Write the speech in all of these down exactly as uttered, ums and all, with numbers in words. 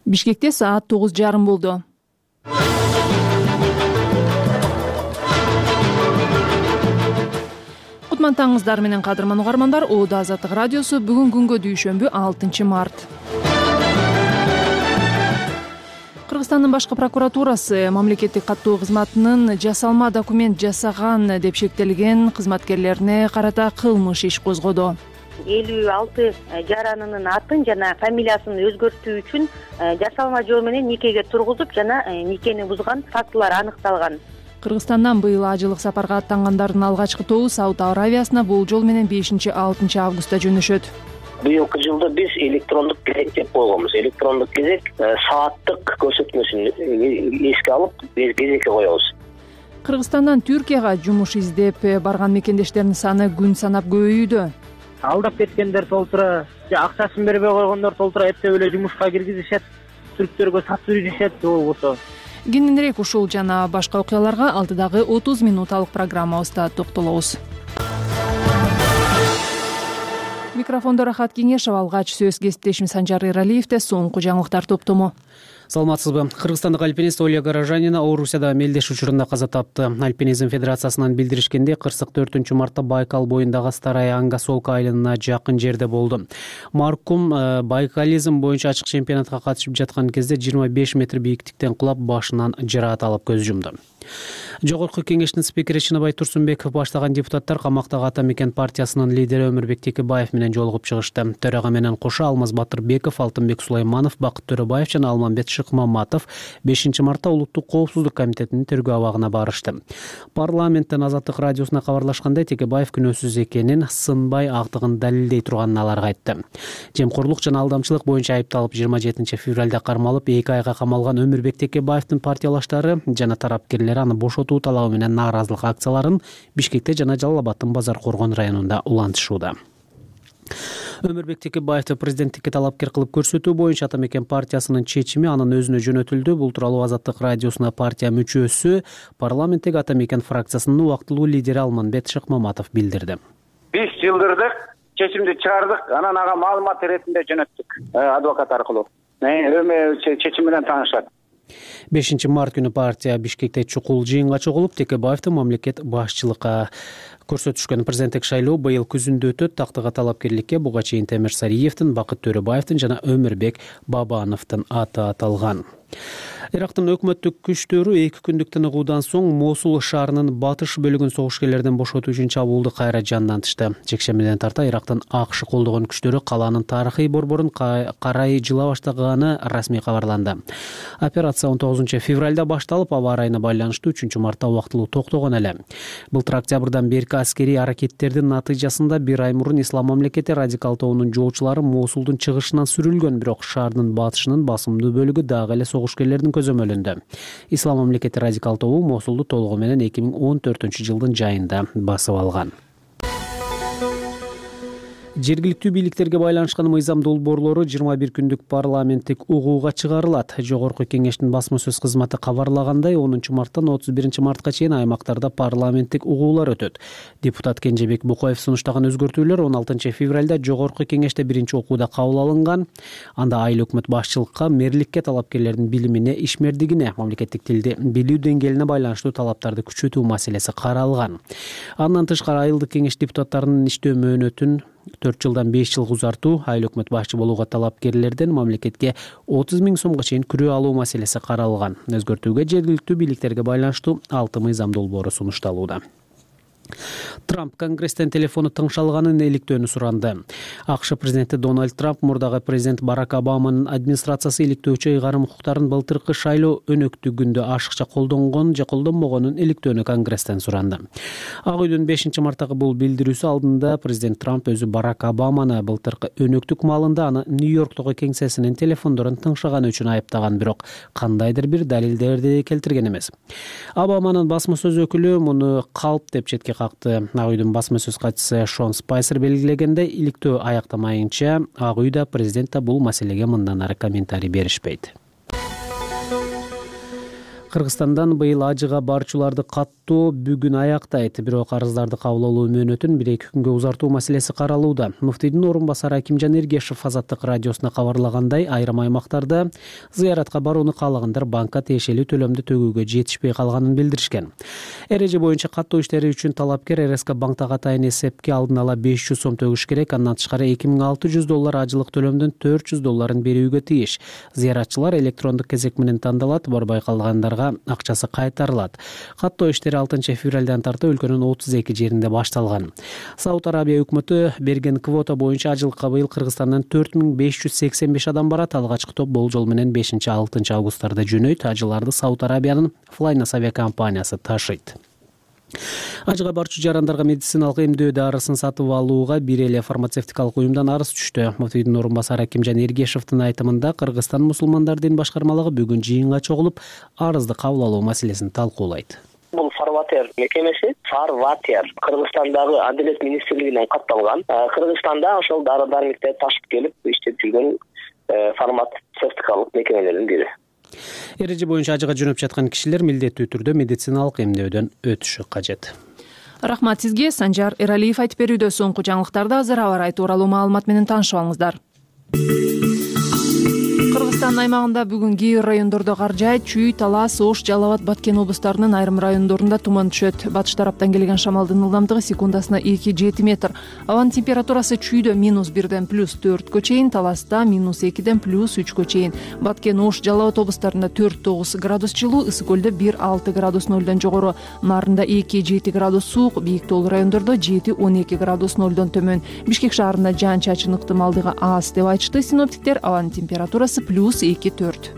Бишкекте саат тогуз жарым болду. Кутмантаңыздар менен кадырман угармандар. Оодо Азаттык радиосу бүгүн күнгө дүйшөмбү алтынчы март. Кыргызстандын башкы прокуратурасы мамлекеттик каттоо кызматынын жасалма документ жасаган деп шектелген кызматкерлерине карата кылмыш иш козгоду. элүү алты жаранынын атын жана фамилиясын өзгөртүү үчүн жасалма жол менен никеге тургузуп жана никени бузган фактылар аныкталган. Кыргызстандан быйыл ажылык сапарга аттангандардын алгачкы тобу Сауд Аравиясына бул жол менен бешинчи алтынчы августта жөнөшөт. Быйылкы жылда биз электрондук кезек деп койгонбуз. Электрондук кезек сааттык көрсөтмөсүн эске алып, биз кезекке коебуз. Кыргызстандан Түркияга жумуш издеп барган мекендештердин саны күн санап көбөйүүдө. Алдап кеткендер толтура, акчасын бербей койгондор толтура эптеп эле жумушка киргизишет, түрктөргө сатып жүрүшет болбосо. Кененирээк ушул жана башка окуяларга алдыдагы отуз минуталык программабызда токтолобуз. Микрофондо Рахат Кеңешов, алгач сөз кесиптешим Санжар Эралиевде соңку жаңылыктар топтому. Саламатсызбы. Кыргызстандык альпинист Оля Горожанина Орусияда мелдеш учурунда каза тапты. Альпинизм федерациясынан билдиришкенде, кырк төртүнчү мартта Байкал боюндагы Старая Ангасолка айылына жакын жерде болду. Маркум байкализм боюнча ачык чемпионатка катышып жаткан кезде жыйырма беш метр бийиктиктен кулап башынан жараат алып көз жумду. Жогорку кеңештин спикери Чыныбай Турсунбеков баштаган депутаттар камактагы Ата Мекен партиясынын лидери Өмүрбек Текебаев менен жолугуп чыгышты. Төрага менен кошо Алмаз Батырбеков, Алтынбек Сулайманов, Бакыт Төрөбаев жана Алмамбет Шыкмаматов бешинчи мартта Улуттук коопсуздук комитетинин тергөө абагына барышты. Парламенттен Азаттык радиосуна кабарлашкандай, Текебаев күнөөсүз экенин, сынбай актыгын далилдей турганын аларга айтты. Жемкорлук жана алдамчылык боюнча айыпталып жыйырма жетинчи февралда кармалып эки айга камалган Өмүрбек Текебаевдин партиялаштары жана тараптар аны бошотуу талабы менен нааразылык акцияларын Бишкекте жана Жалал Абадтын Базар Коргон районунда улантышууда. Өмүрбек Текебаевди президенттикке талапкер кылып көрсөтүү боюнча Ата Мекен партиясынын чечими анын өзүнө жөнөтүлдү. Бул тууралуу Азаттык радиосуна партия мүчөсү, парламенттеги Ата Мекен фракциясынын убактылуу лидери Алмамбет Шыкмаматов билдирди. Биз жылдырдык, чечимди чыгардык, анан ага маалымат иретинде жөнөттүк адвокат аркылуу. Чечим менен таанышат. бешинчи март күнү партия Бишкекте чукул жыйынга чогулуп, Текебаевди мамлекет башчылыкка көрсөтүшкөн. Президенттик шайлоо быйыл күзүндө өтөт. Тактыга талапкерликке буга чейин Темир Сариевдин, Бакыт Төрөбаевдин жана Өмүрбек Бабановдун аты аталган. Ирактын өкмөттүк күчтөрү эки күндүк тыныгуудан соң Мосул шаарынын батыш бөлүгүн согушкерлерден бошотуу үчүн чабуулду кайра жандантышты. Жекшембиден тарта Ирактын АКШ колдогон күчтөрү калаанын тарыхый борборун карай жыла баштаганы расмий кабарланды. Операция он тогузунчу февралда башталып, аба ырайына байланыштуу үчүнчү мартта убактылуу токтогон эле. Былтыр октябрдан берки аскерий аракеттердин натыйжасында бир ай мурун Ислам мамлекети радикал тобунун жоочулары Мосулдун чыгышынан сүрүлгөн, бирок шаардын батышынын басымдуу бөлүгү дагы эле согушкерлердин көзөмөлүндө. Ислам мамлекети радикал тобу Мосулду толугу менен эки миң он төртүнчү жылдын жайында басып алган. Жергиликтүү бийликтерге байланышкан мыйзам долбоорлору жыйырма бир күндүк парламенттик угууга чыгарылат. Жогорку кеңештин басма сөз кызматы кабарлагандай, онунчу марттан отуз биринчи мартка чейин аймактарда парламенттик угуулар өтөт. Депутат Кенжебек Букоев сунуштаган өзгөртүүлөр он алтынчы февралда жогорку кеңеште биринчи окууда кабыл алынган. Анда айыл өкмөт башчылыкка, мэрликке, талапкерлердин билимине, ишмердигине, мамлекеттик тилди билүү деңгээлине байланыштуу талаптарды күчөтүү маселеси каралган. Андан тышкары айылдык кеңеш депутаттарынын иштөө мөөнөтүн төрт жылдан беш жылга узартуу, айыл өкмөт башчы болууга талапкерлерден мамлекетке отуз миң сомго чейин күрөө алуу маселеси каралган. Өзгөртүүгө жергиликтүү бийликтерге байланыштуу алты мыйзам долбоору сунушталууда. Трамп Конгресстен телефону тыңшалганын иликтөөнү суранды. АКШ президенти Дональд Трамп мурдагы президент Барак Обаманын администрациясы иликтөөчү ыйгарым укуктарын былтыркы шайлоо өнөктүгүндө ашыкча колдонгон же колдонбогонун иликтөөнү Конгресстен суранды. Ак үйдүн бешинчи марттагы бул билдирүүсү алдында президент Трамп өзү Барак Обаманы былтыркы өнөктүк маалында аны Нью-Йорктогу кеңсесинин телефондорун тыңшаганы үчүн айыптаган, бирок кандайдыр бир далилдерди келтирген эмес. Обаманын басма сөз өкүлү муну калп деп четке какты. Ак үйдүн басма сөз катчысы Шон Спайсер белгилегенде, иликтөө аяктамайынча Ак үйдө президент да бул маселеге мындан ары комментарий беришпейт. Кыргызстандан быйыл ажыга барчуларды каттоо бүгүн аяктайт. Бирок арыздарды кабыл алуу мөөнөтүн бир эки күнгө узартуу маселеси каралууда. Муфтийдин орун басары Акимжан Эргешев Азаттык радиосуна кабарлагандай, айрым аймактарда зыяратка барууну каалагандар банкка тиешелүү төлөмдү төгүүгө жетишпей калганын билдиришкен. Эреже боюнча каттоо иштери үчүн талапкер РСК банктагы атайын эсепке алдын ала беш жүз сом төгүш керек. Андан тышкары эки миң алты жүз доллар ажылык төлөмдүн төрт жүз долларын берүүгө тийиш. Зыяратчылар электрондук кезек менен тандалат, борбой калгандарга акчасы кайтарылат. Каттоо иштери алтынчы февралдан тартып өлкөнүн отуз эки жеринде башталган. Сауд Арабия өкмөтү берген квота боюнча ажылыкка быйыл Кыргызстандан төрт миң беш жүз сексен беш адам барат. Алгачкы топ болжол менен бешинчи алтынчы августтарда жөнөйт. Ажыларды Сауд Арабиянын Flynas авиакомпаниясы ташыйт. Ажыга барчу жарандарга медициналык эмдөө дарысын сатып алууга бир эле фармацевтикалык уюмдан арыз түштү. Муфтийдин орун басары Акимжан Эргешевдин айтымында Кыргызстан мусулмандар дин башкармалыгы бүгүн жыйынга чогулуп арызды кабыл алуу маселесин талкуулайт. Бул Фарватер мекемеси, Фарватер Кыргызстандагы Адилет министрлигинен катталган. Кыргызстанда ошол дары-дармектерди ташып келип иштеп жүргөн фармацевтикалык мекемелердин бири. Эреже боюнча ажыга жөнөп жаткан кишилер милдеттүү түрдө медициналык эмдөөдөн өтүшү кажет. Рахмат сизге. Санжар Эралиев айтып берүүдө. Соңку жаңылыктарды азыр аба ырайы тууралуу маалымат менен таанышып алыңыздар. Кыргызстан аймагында бүгүн кээ бир райондордо кар жаайт. Чүй, Талас, Ош, Жалал абад, Баткен облустарынын айрым райондорунда туман түшөт. Батыш тараптан келген шамалдын ылдамдыгы секундасына эки жети метр. Абанын температурасы чүйдө минус бирден плюс төрткө чейин, Таласта минус экиден плюс үчкө чейин. Баткен, Ош, Жалал абад облустарында төрт тогуз градус жылуу, Ысык көлдө бир алты градус нолдон жогору, Нарында эки жети градус суук, бийик тоолуу райондордо жети он эки градус нолдон төмөн. Бишкек шаарында жаан-чачын ыктымалдыгы аз деп айтышты синоптиктер. Абанын температурасы плюс эки төрт.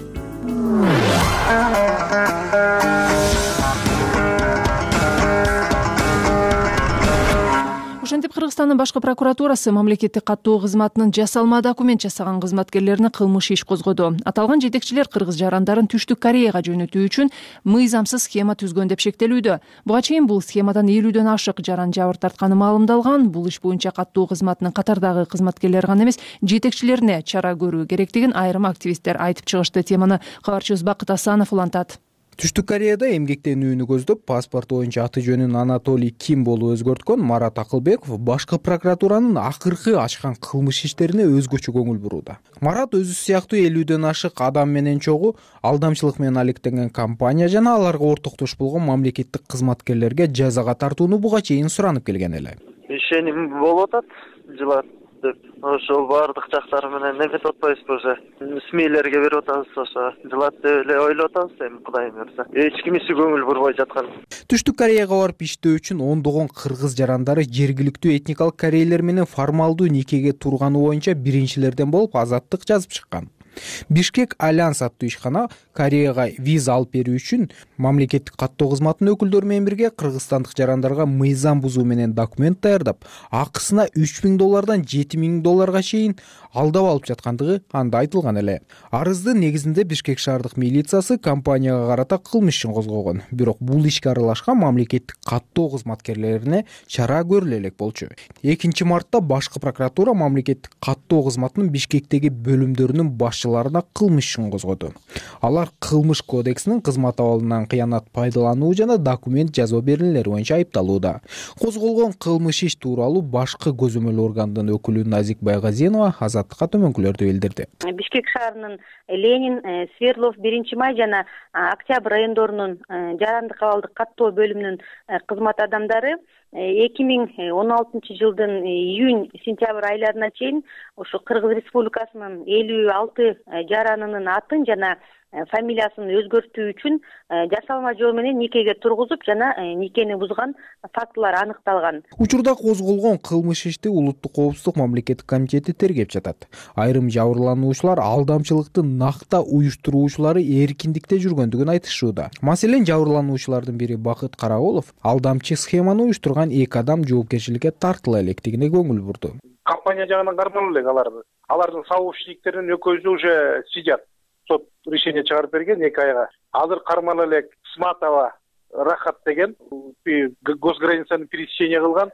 Ошентип Кыргызстандын башкы прокуратурасы мамлекеттик каттоо кызматынын жасалма документ жасаган кызматкерлерине кылмыш иш козгоду. Аталган жетекчилер кыргыз жарандарын Түштүк Кореяга жөнөтүү үчүн мыйзамсыз схема түзгөн деп шектелүүдө. Буга чейин бул схемадан элүүдөн ашык жаран жабыр тартканы маалымдалган. Бул иш боюнча каттоо кызматынын катардагы кызматкерлери гана эмес, жетекчилерине чара көрүү керектигин айрым активисттер айтып чыгышты. Теманы кабарчыбыз Бакыт Асанов улантат. Түштүк Кореяда эмгектенүүнү көздөп паспорт боюнча аты жөнүн Анатолий Ким болуп өзгөрткөн Марат Акылбеков башкы прокуратуранын акыркы ачкан кылмыш иштерине өзгөчө көңүл бурууда. Марат өзү сыяктуу элүүдөн ашык адам менен чогуу алдамчылык менен алектенген компания жана аларга ортоктош болгон мамлекеттик кызматкерлерге жазага тартууну буга чейин суранып келген эле. Ишеним болуп атат, жылат деп. Ошол баардык жактары менен эметип атпайбызбы уже. СМИлерге берип атабыз, ошо жылат деп эле ойлоп атабыз, эми Кудай буйрса. Эч кимиси көңүл бурбой жаткан. Түштүк Кореяга барып иштөө үчүн ондогон кыргыз жарандары жергиликтүү этникалык корейлер менен формалдуу никеге турганы боюнча биринчилерден болуп Азаттык жазып чыккан. Бишкек Альянс аттуу ишкана Кореяга виза алып берүү үчүн мамлекеттик каттоо кызматынын өкүлдөрү менен бирге кыргызстандык жарандарга мыйзам бузуу менен документ даярдап, акысына үч миң доллардан жети миң долларга чейин алдап алып жаткандыгы анда айтылган эле. Арыздын негизинде Бишкек шаардык милициясы компанияга карата кылмыш ишин козгогон. Бирок бул ишке аралашкан мамлекеттик каттоо кызматкерлерине чара көрүлө элек болчу. экинчи мартта башкы прокуратура мамлекеттик каттоо кызматынын Бишкектеги бөлүмдөрүнүн башчыларына кылмыш ишин козгоду. Алар кылмыш кодексинин кызмат абалынан кыянат пайдалануу жана документ жазуу берүүлери боюнча айыпталууда. Козголгон кылмыш иш тууралуу башкы көзөмөл органдын өкүлү Назик Байгазинова Азаттыкка төмөнкүлөрдү билдирди. Бишкек шаарынын Ленин, Свердлов, биринчи май жана Октябрь райондорунун жарандык абалдык каттоо бөлүмүнүн кызмат адамдары эки миң он алтынчы жылдын июнь сентябрь айларына чейин ушу Кыргыз Республикасынын элүү алты жаранынын атын жана фамилиясын өзгөртүү үчүн жасалма жол менен никеге тургузуп жана никени бузган фактылар аныкталган. Учурда козголгон кылмыш ишти Улуттук коопсуздук мамлекеттик комитети тергеп жатат. Айрым жабырлануучулар алдамчылыктын накта уюштуруучулары эркиндикте жүргөндүгүн айтышууда. Маселен, жабырлануучулардын бири Бакыт Караолов алдамчы схеманы уюштурган эки адам жоопкерчиликке тартыла электигине көңүл бурду. Компания жагынан кармалуу элек аларды. Алардын сообщниктеринин экөөсү уже сидят. Сот решение чыгарып берген эки айга. Азыр кармала элек Сматова Рахат деген госграницаны пересечение кылган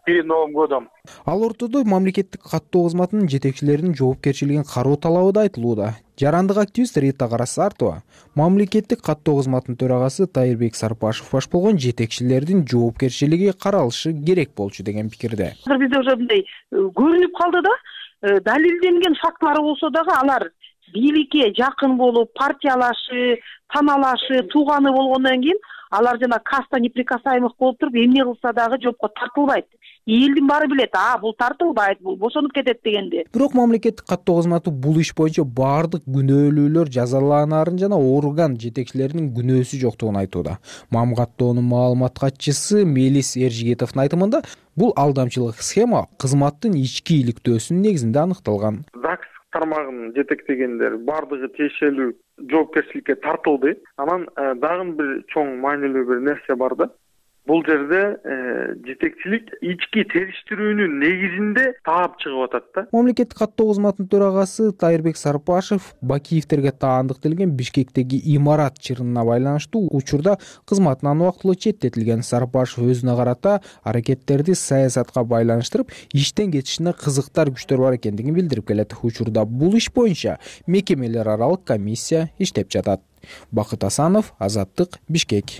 перед Новым годом. Ал ортодо мамлекеттик каттоо кызматынын жетекчилеринин жоопкерчилигин кароо талабы да айтылууда. Жарандык активист Рита Карасартова мамлекеттик каттоо кызматынын төрагасы Тайырбек Сарпашев баш болгон жетекчилердин жоопкерчилиги каралышы керек болчу деген пикирде. Азыр бизде уже мындай көрүнүп калды да, далилденген фактылар болсо дагы алар бийликке жакын болуп, партиялашы, таналашы, тууганы болгондон кийин алар жана каста неприкасаемых болуп туруп, эмне кылса дагы жоопко тартылбайт. Элдин баары билет, а бул тартылбайт, бул бошонуп кетет дегенди. Бирок мамлекеттик каттоо кызматы бул иш боюнча баардык күнөөлүүлөр жазаланаарын жана орган жетекчилеринин күнөөсү жоктугун айтууда. Мам каттоонун маалымат катчысы Мелис Эржигетовдун айтымында бул алдамчылык схема кызматтын ички иликтөөсүнүн негизинде аныкталган. ЗАГС тармагын жетектегендер баардыгы тиешелүү жоопкерчиликке тартылды. Анан дагы бир чоң маанилүү бир нерсе бар да. Бул жерде жетекчилик ички териштирүүнүн негизинде таап чыгып атат да. Мамлекеттик каттоо кызматынын төрагасы Тайырбек Сарпашев Бакиевтерге таандык делген Бишкектеги имарат чырына байланыштуу учурда кызматынан убактылуу четтетилген. Сарпашев өзүнө карата аракеттерди саясатка байланыштырып, иштен кетишине кызыктар күчтөр бар экендигин билдирип келет. Учурда бул иш боюнча мекемелер аралык комиссия иштеп жатат. Бакыт Асанов, Азаттык, Бишкек.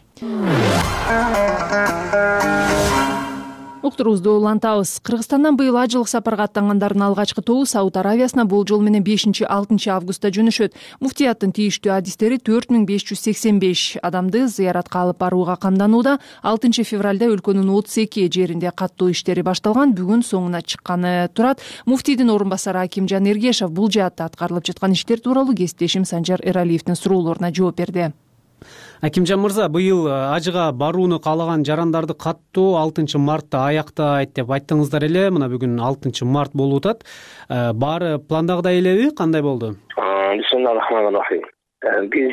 Уктурубузду улантабыз. Кыргызстандан быйыл ажылык сапарга аттангандардын алгачкы тобу Сауд Аравиясына болжол менен бешинчи алтынчы августта жөнөшөт. Муфтияттын тийиштүү адистери төрт миң беш жүз сексен беш адамды зыяратка алып барууга камданууда. алтынчы февралда өлкөнүн отуз эки жеринде каттоо иштери башталган, бүгүн соңуна чыкканы турат. Муфтийдин орун басары Акимжан Эргешев бул жаатта аткарылып жаткан иштер тууралуу кесиптешим Санжар Эралиевдин суроолоруна жооп берди. Акимжан мырза, быйыл ажыга барууну каалаган жарандарды каттоо алтынчы мартта аяктайт деп айттыңыздар эле. Мына бүгүн алтынчы март болуп атат. Баары пландагыдай элеби? Кандай болду? Бисмиллахиррахманиррахим. Биз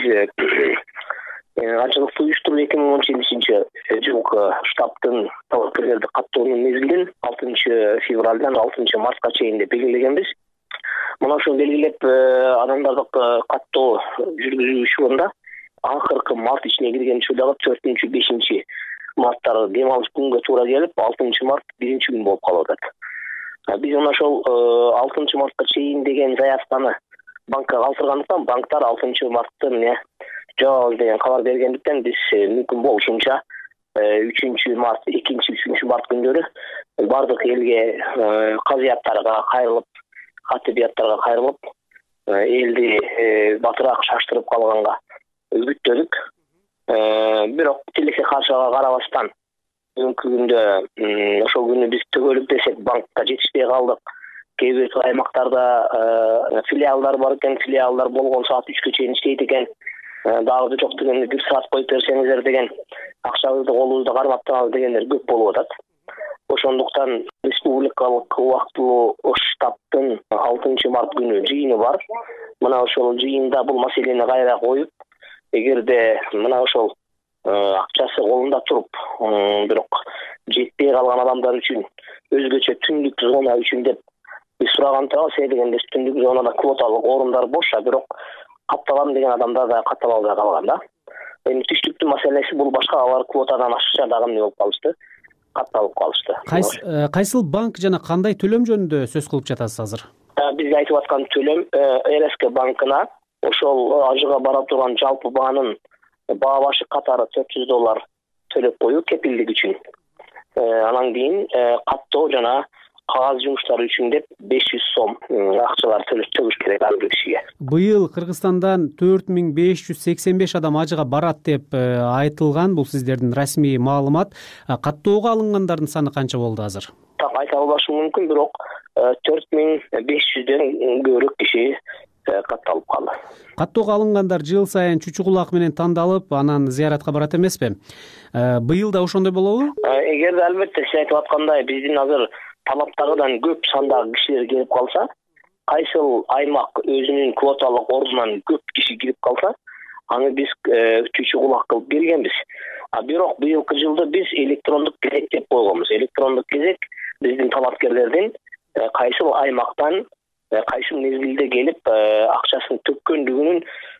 ажылыкты уюштуруп эки миң он сегизинчи жылкы штабтын талапкерлерди каттоонун мезгилин алтынчы февралдан алтынчы мартка чейин деп белгилегенбиз. Мына ошол белгилеп адамдарды каттоо жүргүзүү учурунда акыркы март ичине кирген учурдагы төртүнчү бешинчи марттары дем алыш күнгө туура келип, алтынчы март биринчи күн болуп калып атат. Биз мына ошол алтынчы мартка чейин деген заявканы банкка калтыргандыктан, банктар алтынчы марттын эмне жооз деген кабар бергендиктен биз мүмкүн болушунча үчүнчү март, экинчи, үчүнчү март күндөрү бардык элге казыяттарга кайрылып, катыбияттарга кайрылып, элди батыраак шаштырып калганга үгүттөдүк. Бирок тилекке каршыга карабастан бүгүнкү күндө ошол күнү биз төгөлүп десек банкка жетишпей калдык. Кээ бир аймактарда филиалдар бар экен, филиалдар болгон саат үчкө чейин иштейт экен. Дагы жок дегенде бир саат коюп берсеңиздер деген, акчабызды колубузда кармаптыңыз дегендер көп болуп атат. Ошондуктан республикалык убактылуу штабтын алтынчы март күнү жыйыны бар. Мына ошол жыйында бул маселени кайра коюп, эгерде мына ошол акчасы колунда туруп, бирок жетпей калган адамдар үчүн өзгөчө түндүк зона үчүн деп биз сураган турабыз. Дегенде түндүк зонада квоталык орундар бош, бирок катталам деген адамдар да каттала албай калган да. Эми түштүктүн маселеси бул башка, алар квотадан ашыкча дагы эмне болуп калышты, катталып калышты. Кайсыл банк жана кандай төлөм жөнүндө сөз кылып жатасыз азыр? Биз айтып аткан төлөм эр эс ка банкына ошол ажыга бара турган жалпы баанын баа башы катары төрт жүз доллар төлөп коюу кепилдик үчүн. Анан кийин каттоо жана кагаз жумуштары үчүн деп беш жүз сом акчалар төлөш керек ар бир кишиге. Быйыл Кыргызстандан төрт миң беш жүз сексен беш адам ажыга барат деп айтылган. Бул сиздердин расмий маалымат. Каттоого алынгандардын саны канча болду азыр? Так айта албашым мүмкүн, бирок төрт миң беш жүздөн көбүрөөк киши катталып калды. Каттоого алынгандар жыл сайын чучугулак менен тандалып, анан зыяратка барат эмеспи? Быйыл да ошондой болобу? Эгерде албетте сиз айтып аткандай биздин азыр талаптагыдан көп сандагы кишилер келип калса, кайсыл аймак өзүнүн квоталык ордунан көп киши кирип калса, аны биз чучугулак кылып бергенбиз. А бирок быйылкы жылда биз электрондук кезек деп койгонбуз. Электрондук кезек биздин талапкерлердин кайсыл аймактан кайсы мезгилде келип акчасын төккөндүгүнүн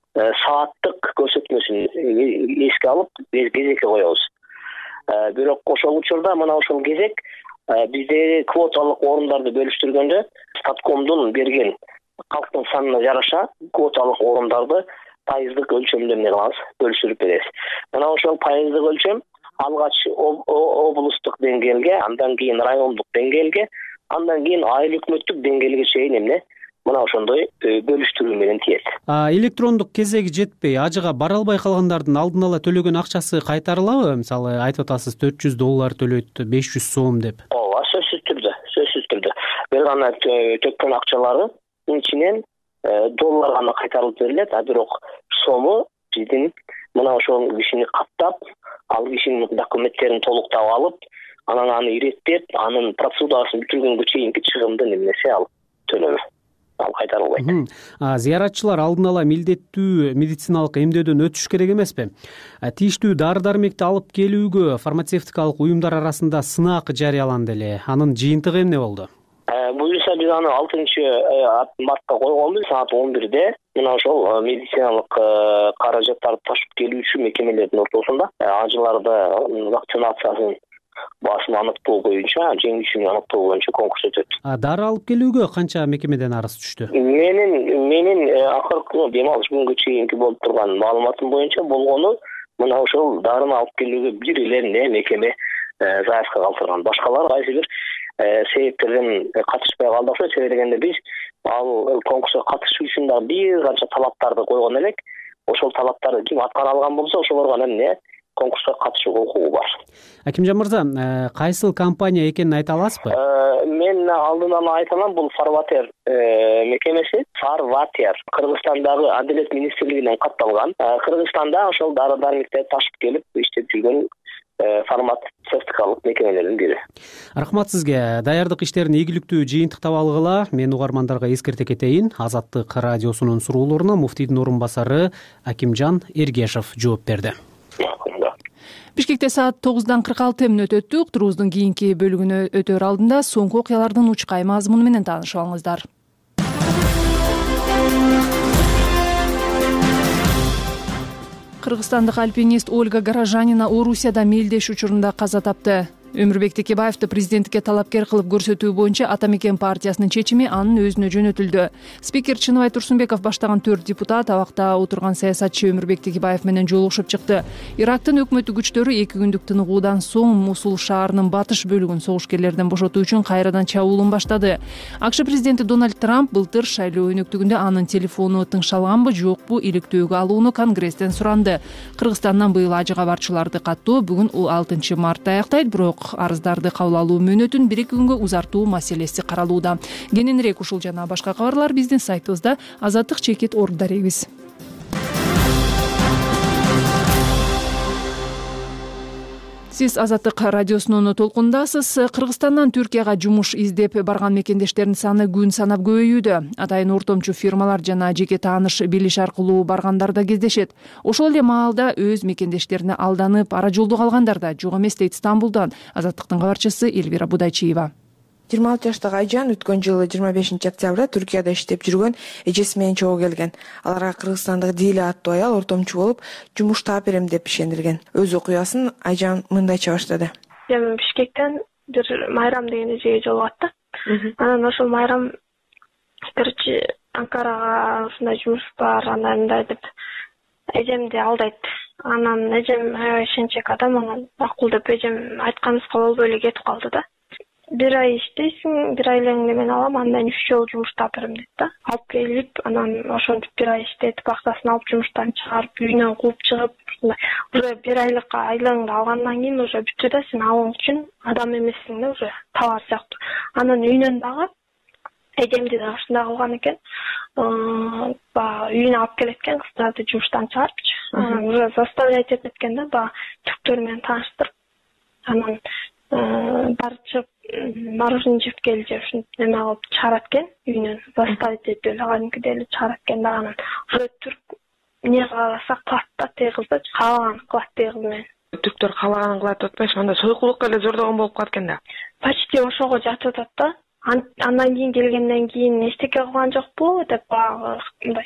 сааттык көрсөтмөсүн эске алып кезекке коебуз. Бирок ошол учурда мына ошол кезек бизде квоталык орундарды бөлүштүргөндө статкомдун берген калктын санына жараша квоталык орундарды пайыздык өлчөмдө эмне кылабыз, бөлүштүрүп беребиз. Мына ошол пайыздык өлчөм алгач облустук деңгээлге, андан кийин райондук деңгээлге, андан кийин айыл өкмөттүк деңгээлге чейин эмне мына ошондой бөлүштүрүү менен тиет. Электрондук кезеги жетпей, ажыга бара албай калгандардын алдын ала төлөгөн акчасы кайтарылабы? Мисалы, айтып атасыз төрт жүз доллар төлөйт, беш жүз сом деп. Ооба, сөзсүз түрдө, сөзсүз түрдө. Бир гана төккөн акчалары ичинен доллар гана кайтарылып берилет, а бирок сому биздин мына ошол кишини каттап, ал кишинин документтерин толуктап алып, анан аны иреттеп, анын процедурасын бүтүргөнгө чейинки чыгымды немесе ал төлөмү. Ал кайтарылбайт. Зыяратчылар алдын ала милдеттүү медициналык эмдөөдөн өтүш керек эмеспи? Тийиштүү дары-дармекти алып келүүгө фармацевтикалык уюмдар арасында сынак жарыяланды эле. Анын жыйынтыгы эмне болду? Буюрса биз аны алтынчы мартта койгонбуз, саат он бирде. Мына ошол медициналык каражаттарды ташып келүүчү мекемелердин ортосунда ажыларды вакцинациясын баасын аныктоо боюнча, жеңүүчүнү аныктоо боюнча конкурс өтөт. Дары алып келүүгө канча мекемеден арыз түштү? Менин менин акыркы дем алыш күнгө чейинки болуп турган маалыматым боюнча болгону мына ошол дарыны алып келүүгө бир эле мекеме заявка калтырган. Башкалар кайсы бир себептерден катышпай калды. Себеби дегенде биз ал конкурска катышуу үчүн дагы бир канча талаптарды койгон элек. Ошол талаптарды ким аткара алган болсо, ошолорго эмне конкурска катышууга укугу бар. Акимжан мырза, кайсыл компания экенин айта аласызбы? Мен алдын ала айта алам, бул Фарватер мекемеси. Фарватер Кыргызстандагы Адилет министрлигинен катталган. Кыргызстанда ошол дары-дармектерди ташып келип иштеп жүргөн фармацевтикалык мекемелердин бири. Рахмат сизге. Даярдык иштерин ийгиликтүү жыйынтыктап алгыла. Мен угармандарга эскерте кетейин. Азаттык радиосунун суроолоруна муфтийдин орун басары Акимжан Эргешев жооп берди. Бишкекте саат тогуздан кырк алты мүнөт өттү. Уктуруубуздун кийинки бөлүгүнө өтөр алдында соңку окуялардын учкай мазмуну менен таанышып алыңыздар. Кыргызстандык альпинист Ольга Горожанина Орусияда мелдеш учурунда каза тапты. Өмүрбек Текебаевди президенттикке талапкер кылып көрсөтүү боюнча Ата Мекен партиясынын чечими анын өзүнө жөнөтүлдү. Спикер Чыныбай Турсунбеков баштаган төрт депутат абакта отурган саясатчы Өмүрбек Текебаев менен жолугушуп чыкты. Ирактын өкмөттүк күчтөрү эки күндүк тыныгуудан соң Мусул шаарынын батыш бөлүгүн согушкерлерден бошотуу үчүн кайрадан чабуулун баштады. АКШ президенти Дональд Трамп былтыр шайлоо өнөктүгүндө анын телефону тыңшалганбы, жокпу иликтөөгө алууну Конгресстен суранды. Кыргызстандан быйыл ажыга барчыларды каттоо бүгүн алтынчы мартта аяктайт, бирок арыздарды кабыл алуу мөөнөтүн бир эки күнгө узартуу маселеси каралууда. Кененирээк ушул жана башка кабарлар биздин сайтыбызда азаттык чекит орг дарегибиз. Сиз Азаттык радиосунун толкундасыз. Кыргызстандан Түркияга жумуш издеп барган мекендештердин саны күн санап көбөйүүдө. Атайын ортомчу фирмалар жана жеке тааныш билиш аркылуу баргандар да кездешет. Ошол эле маалда өз мекендештерине алданып ара жолдо калгандар да жок эмес дейт Стамбулдан Азаттыктын кабарчысы Элвира Будайчиева. жыйырма алты жаштагы Айжан өткөн жылы жыйырма бешинчи октябрда Түркияда иштеп жүргөн эжеси менен чогуу келген. Аларга кыргызстандык Диле аттуу аял ортомчу болуп, жумуш таап берем деп ишендирген. Өз окуясын Айжан мындайча баштады. Мен Бишкектен бир Майрам деген эжеге жолугат. Анан ошол Майрам короче Анкарага ушундай жумуш бар, анан мындай деп эжемди алдайт. Анан эжем аябай ишенчек адам, анан макул деп эжем айтканыбызга болбой эле кетип калды да. Бир ай иштейсиң, бир ай элеңде мен алам, андан үч жолу жумуш таап берем дейт да. Алып келип, анан ошентип бир ай иштетип, акчасын алып жумуштан чыгарып, үйүнөн кууп чыгып, уже бир айлык айлыгыңды алгандан кийин уже бүттү да, сен алуу үчүн адам эмессиң да, уже товар сыяктуу. Анан үйүнөн дагы эжемди дагы ушундай кылган экен. Ба үйүнө алып келет экен, кыздарды жумуштан чыгарыпчы. Анан уже заставлять этет экен да, ба түрктөр менен тааныштырып. Анан барчып мороженое жеп кел же ушинтип неме кылып чыгарат экен үйүнөн, заставить этип эле кадимкидей эле чыгарат экен да. Анан уже түрк эмне кааласа кылат да, тээ кыз да каалаганын кылат тээ кыз менен. Түрктөр каалаганын кылат деп атпайсыңбы, анда сойкулукка эле зордогон болуп калат экен да. Почти ошого жатып атат да. Андан кийин келгенден кийин эчтеке кылган жокпу деп баягы мындай.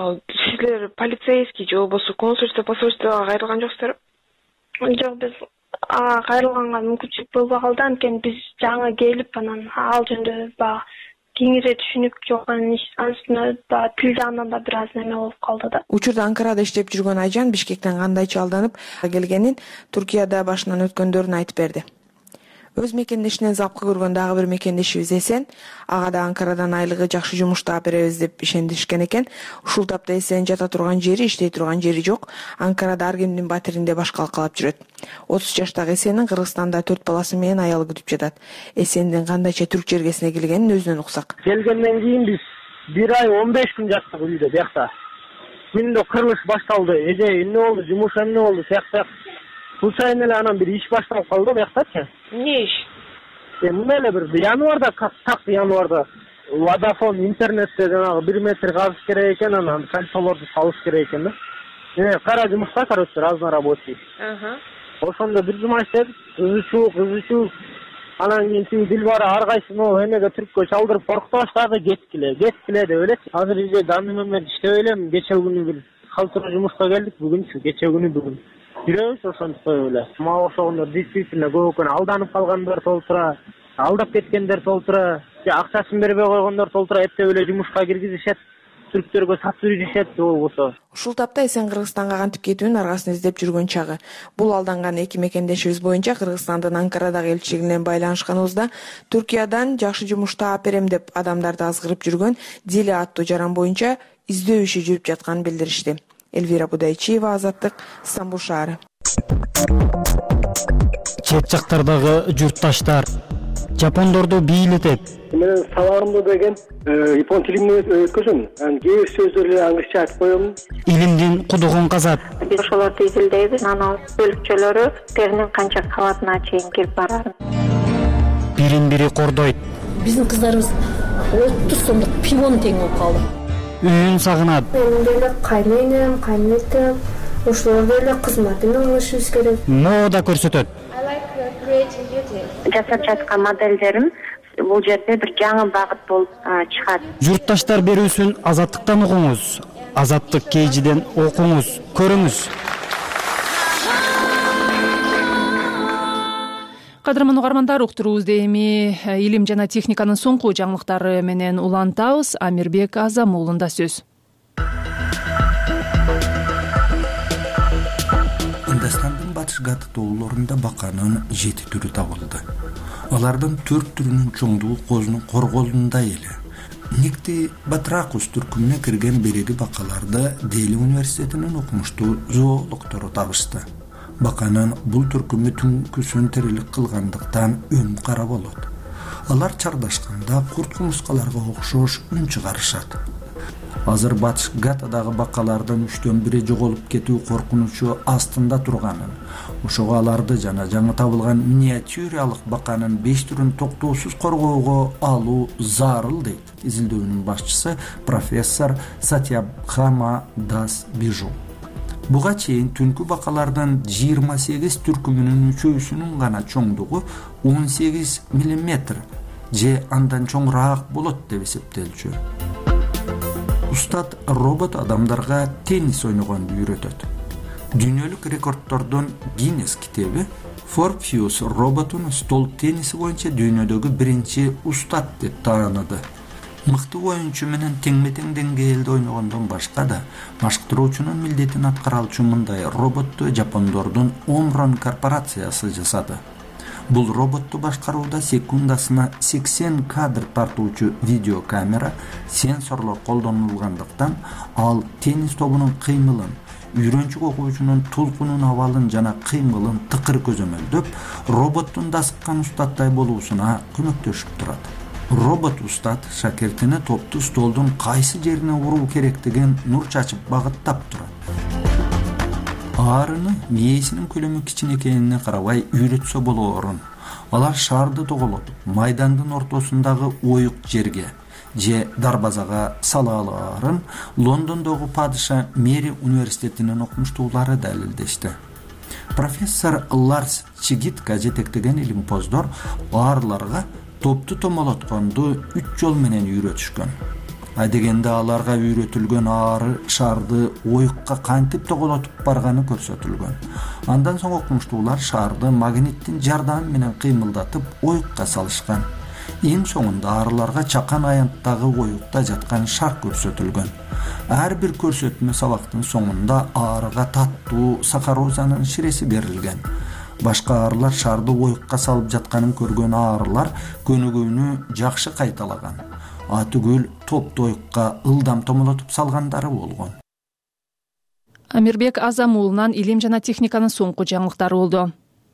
Силер полицейский же болбосо консульство, посольствого кайрылган жоксуздар? Жок, биз ага кайрылганга мүмкүнчүлүк болбой калды. Анткени биз жаңы келип анан ал жөнүндө баягы кеңири түшүнүк жок. Анын үстүнө баягы тил жагынан да бир аз неме болуп калды да. Учурда Анкарада иштеп жүргөн Айжан Бишкектен кандайча алданып келгенин, Туркияда башынан өткөндөрүн айтып берди. Өз мекендешинен запкы көргөн дагы бир мекендешибиз Эсен, ага да Анкарадан айлыгы жакшы жумуш таап беребиз деп ишендиришкен экен. Ушул тапта Эсен жата турган жери, иштей турган жери жок. Анкарада ар кимдин батиринде баш калкалап жүрөт. отуз жаштагы Эсенин Кыргызстанда төрт баласы менен аялы күтүп жатат. Эсендин кандайча түрк жергесине келгенин өзүнөн уксак. Келгенден кийин биз бир ай он беш күн жаттык үйдө, биякта. Күндө кырылыш башталды. Эже эмне болду, жумуш эмне болду, сыяктак. Бул сайын эле анан бир иш башталып калды бияктачы. Эмне иш? Эмне эле бир январда, так январда Vodafone интернетте жанагы бир метр казыш керек экен, анан кольцолорду салыш керек экен да. Э, кара жумушта, короче, разнорабочий. Ага. Ошондо бир жума иштедик, кызычуу, кызычуу. Анан кийин тиги Дилбара ар кайсын эмеге түрккө чалдырып коркута баштады, кеткиле, кеткиле деп элечи. Азыр иже даны менен иштеп элем, кече күнү бир калтыруу жумушка келдик, бүгүнчү, кече күнү бүгүн. Жүрөбүз ошондой эле. Мага окшогондор действительно көп экен, алданып калгандар толтура, алдап кеткендер толтура, же акчасын бербей койгондор толтура эптеп эле жумушка киргизишет, түрктөргө сатып жүрүшет болбосо. Ушул тапта Эсен Кыргызстанга кантип кетүүнүн аргасын издеп жүргөн чагы. Бул алданган эки мекендешибиз боюнча Кыргызстандын Анкарадагы элчилигинен байланышканыбызда Түркиядан жакшы жумуш таап берем деп адамдарды азгырып жүргөн Диле аттуу жаран боюнча издөө иши жүрүп жатканын билдиришти. Эльвира Будайчиева, Азаттык, Стамбул шаары. Чет жактардагы журтташтар жапондорду бийлетет. Мен сабагымда деген япон тилин өткөзөм. Анан кээ бир сөздөрдү англисче айтып коем. Илимдин кудугун казат. Биз ошолорду изилдейбиз. Анан бөлүкчөлөрү теринин канча кабатына чейин кирип барат. Бирин бири кордойт. Биздин кыздарыбыз отуз сомдук пивон тең болуп калды. Үйүн сагынат. Мен деле кайненем, кайнетем, ошолор деле кызматын алышыбыз керек. Мода көрсөтөт. Жасап жаткан моделдерим бул жерде бир жаңы багыт болуп чыгат. Журтташтар берүүсүн Азаттыктан угуңуз. Азаттык кейжиден окуңуз, көрүңүз. Кадырман угармандар, уктуруубузду эми илим жана техниканын соңку жаңылыктары менен улантабыз. Амирбек Азам уулунда сөз. Ындастандын батыш гаты тоолорунда баканын жети түрү табылды. Алардын төрт түрүнүн чоңдугу козунун корголунда эле. Никти Батракус түркүмүнө кирген береги бакаларды Дели университетинин окумуштуу зоологдору табышты. Баканын бул түркүмү түнкүсүн терилик кылгандыктан өн кара болот. Алар чардашканда курт кумурскаларга окшош үн чыгарышат. Азыр батыш гатадагы бакалардын үчтөн бири жоголуп кетүү коркунучу астында турганын, ошого аларды жана жаңы табылган миниатюралык баканын беш түрүн токтоосуз коргоого алуу зарыл дейт изилдөөнүн башчысы профессор Сатьябхама Дас Бижу. Буга чейин түнкү бакалардын жыйырма сегиз түркүмүнүн үчөөсүнүн гана чоңдугу он сегиз миллиметр же андан чоңураак болот деп эсептелчү. Устат робот адамдарга теннис ойногонду үйрөтөт. Дүйнөлүк рекордтордун Гиннес китеби Forfeus роботун стол тенниси боюнча дүйнөдөгү биринчи устат деп тааныды. Мыкты оюнчу менен теңме-тең деңгээлде ойногондон башка да машыктыруучунун милдетин аткара алчу мындай роботту жапондордун Omron корпорациясы жасады. Бул роботту башкарууда секундасына сексен кадр тартуучу видеокамера, сенсорлор колдонулгандыктан ал теннис тобунун кыймылын, үйрөнчүк окуучунун толкунун абалын жана кыймылын тыкыр көзөмөлдөп, роботтун дасыккан устаттай болуусуна көмөктөшүп турат. Робот устат шакиртине топту столдун кайсы жерине уруу керектигин нур чачып багыттап турат. Аарыны мээсинин көлөмү кичине экенине карабай үйрөтсө болоорун. Алар шаарды тоголотуп, майдандын ортосундагы оюк жерге же дарбазага сала алаарын Лондондогу падыша Мэри университетинин окумуштуулары далилдешти. Профессор Ларс Чигитка жетектеген илимпоздор аарыларга топту томолотконду үч жол менен үйрөтүшкөн. Адегенде аларга үйрөтүлгөн ары шарды оюкка кантип тоголотуп барганы көрсөтүлгөн. Андан соң окумуштуулар шарды магниттин жардамы менен кыймылдатып оюкка салышкан. Эң соңунда арыларга чакан аянттагы оюкта жаткан шар көрсөтүлгөн. Ар бир көрсөтмө сабактын соңунда арыга таттуу сахарозанын ширеси берилген. Башка арылар шарды оюкка салып жатканын көргөн арылар көнүгүүнү жакшы кайталаган. Атүгүл топ оюкка ылдам томолотуп салгандары болгон. Амирбек Азамуулунан илим жана техниканын соңку жаңылыктары болду.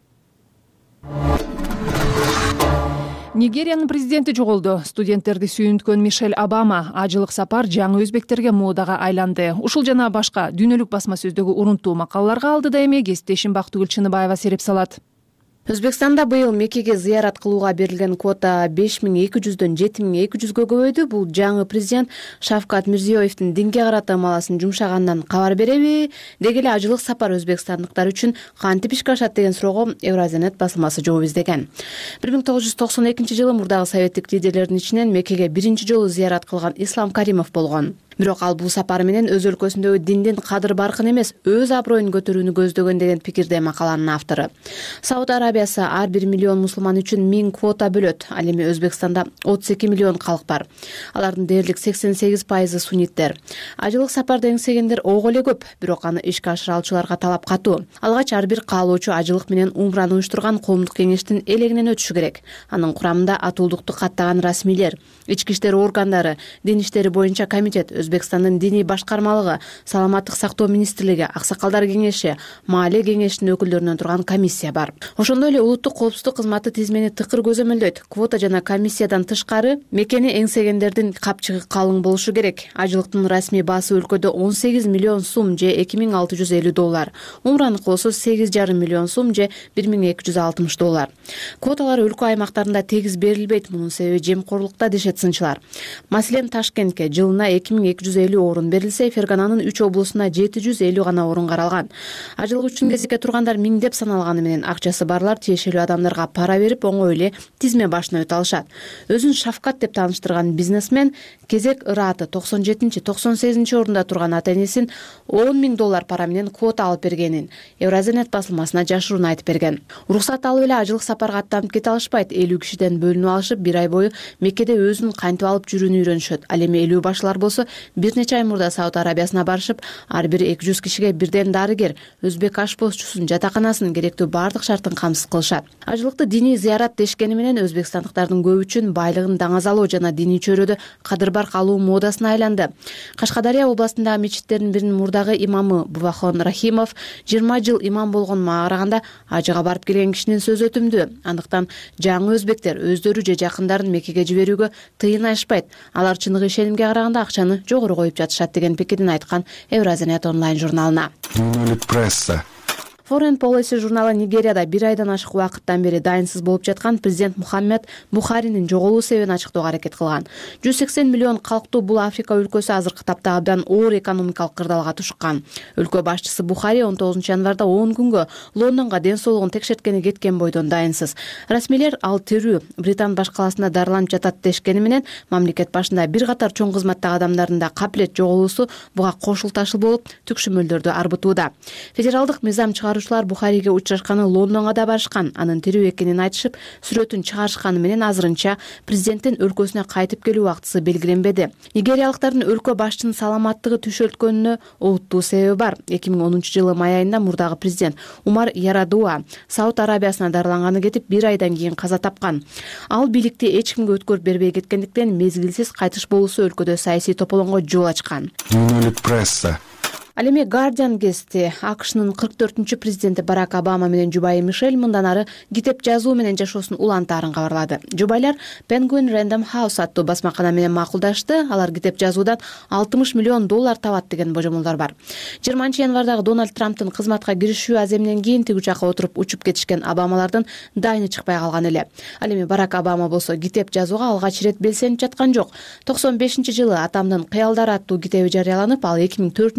Нигериянын президенти жоголду. Студенттерди сүйүнткөн Мишель Обама ажылык сапар жаңы өзбектерге модага айланды. Ушул жана башка дүйнөлүк басма сөздөгү урунтуу макалаларга алдыда эми кесиптешим Бактыгүл Чыныбаева сереп салат. Өзбекстанда быйыл Меккеге зыярат кылууга берилген квота беш миң эки жүздөн жети миң эки жүзгө көбөйдү. Бул жаңы президент Шавкат Мирзиёевдин динге карата ымаласын жумшаганынан кабар береби? Деги эле ажылык сапар өзбекстандыктар үчүн кантип ишке ашат деген суроого Евразия басылмасы жооп издеген. бир миң тогуз жүз токсон экинчи жылы мурдагы советтик лидерлердин ичинен Меккеге биринчи жолу зыярат кылган Ислам Каримов болгон. Бирок ал бул сапары менен өз өлкөсүндөгү диндин кадыр баркын эмес, өз аброюн көтөрүүнү көздөгөн деген пикирде макаланын автору. Сауд Арабиясы ар бир миллион мусулман үчүн миң квота бөлөт. Ал эми Өзбекстанда отуз эки миллион калк бар. Алардын дээрлик сексен сегиз пайызы сунниттер. Ажылык сапарды эңсегендер ого эле көп, бирок аны ишке ашыра алуучуларга талап катуу. Алгач ар бир каалоочу ажылык менен умраны уюштурган коомдук кеңештин элегинен өтүшү керек. Анын курамында атуулдукту каттаган расмийлер, ички иштер органдары, дин иштери боюнча комитет, Өзбекстандын диний башкармалыгы, саламаттык сактоо министрлиги, аксакалдар кеңеши, маале кеңешинин өкүлдөрүнөн турган комиссия бар. Ошондой эле улуттук коопсуздук кызматы тизмени тыкыр көзөмөлдөйт. Квота жана комиссиядан тышкары Меккени эңсегендердин капчыгы калың болушу керек. Ажылыктын расмий баасы өлкөдө он сегиз миллион сум же эки миң алты жүз элүү доллар. Умраны кылсо сегиз жарым миллион сум же бир миң эки жүз алтымыш доллар. Квоталар өлкө аймактарында тегиз берилбейт. Мунун себеби жемкорлукта дешет сынчылар. Маселен, Ташкентке жылына эки миң эки жүз элүү орун берилсе, Фергананын үч облусуна жети жүз элүү гана орун каралган. Ажылык үчүн кезекке тургандар миңдеп саналганы менен акчасы барлар тиешелүү адамдарга пара берип оңой эле тизме башына өтө алышат. Өзүн Шавкат деп тааныштырган бизнесмен кезек ырааты токсон жетинчи токсон сегизинчи орунда турган ата энесин он миң доллар пара менен квота алып бергенин Евразия басылмасына жашыруун айтып берген. Уруксат алып эле ажылык сапарга аттанып кете алышпайт. элүү кишиден бөлүнүп алышып, бир ай бою Меккеде өзүн кантип алып жүрүүнү үйрөнүшөт. Ал эми элүү башлар болсо бир нече ай мурда Сауд Арабиясына барышып, ар бир эки жүз кишиге бирден дарыгер, өзбек ашпозчусун, жатаканасын, керектүү бардык шартын камсыз кылышат. Ажылыкты диний зыярат дешкени менен өзбекстандыктардын көп үчүн байлыгын даңазалоо жана диний чөйрөдө кадырбарк алуу модасына айланды. Кашкадария областындагы мечиттердин биринин мурдагы имамы Бувахон Рахимов жыйырма жыл имам болгонума караганда ажыга барып келген кишинин сөзү өтүмдүү. Андыктан жаңы өзбектер өздөрү же жакындарын Меккеге жиберүүгө тыйын ашпайт. Алар чыныгы ишенимге караганда акчаны жогору коюп жатышат деген пикирин айткан Евразия онлайн журналына. Пресса. Foreign Policy журналы Нигерияда бир айдан ашык убакыттан бери дайынсыз болуп жаткан президент Мухаммед Бухаринин жоголуу себебин ачыктоого аракет кылган. жүз сексен миллион калктуу бул Африка өлкөсү азыркы тапта абдан оор экономикалык кырдаалга тушкан. Өлкө башчысы Бухари он тогузунчу январда он күнгө Лондонго ден соолугун текшерткени кеткен бойдон дайынсыз. Расмийлер ал тирүү Британ баш каласында дарыланып жатат дешкени менен мамлекет башында бир катар чоң кызматтагы адамдардын да капилет жоголуусу буга кошул ташыл болуп түкшүмөлдөрдү арбытууда. Федералдык мыйзам чыгаруучулар Бухариге учурашканы Лондонго да барышкан. Анын тирүү экенин айтышып, сүрөтүн чыгарышканы менен азырынча президенттин өлкөсүнө кайтып келүү убактысы белгиленбеди. Нигериялыктардын өлкө башчынын саламаттыгы түшөлткөнүнө олуттуу себеби бар. эки миң онунчу жылы май айында мурдагы президент Умар Ярадуа Сауд Арабиясына дарыланганы кетип бир айдан кийин каза тапкан. Ал бийликти эч кимге өткөрүп бербей кеткендиктен мезгилсиз кайтыш болуусу өлкөдө саясий тополоңго жол ачкан. Дүйнөлүк пресса. Ал эми Guardian гезити АКШнын кырк төртүнчү президенти Барак Обама менен жубайы Мишель мындан ары китеп жазуу менен жашоосун улантаарын кабарлады. Жубайлар Penguin Random House аттуу басмакана менен макулдашты. Алар китеп жазуудан алтымыш миллион доллар табат деген божомолдор бар. жыйырманчы январдагы Дональд Трамптын кызматка киришүү аземинен кийин тиг учакка отуруп учуп кетишкен Обамалардын дайыны чыкпай калган эле. Ал эми Барак Обама болсо китеп жазууга алгач ирет белсенип жаткан жок. токсон бешинчи жылы Атамдын кыялдары аттуу китеби жарыяланып, ал эки миң төртүнчү жылы кайра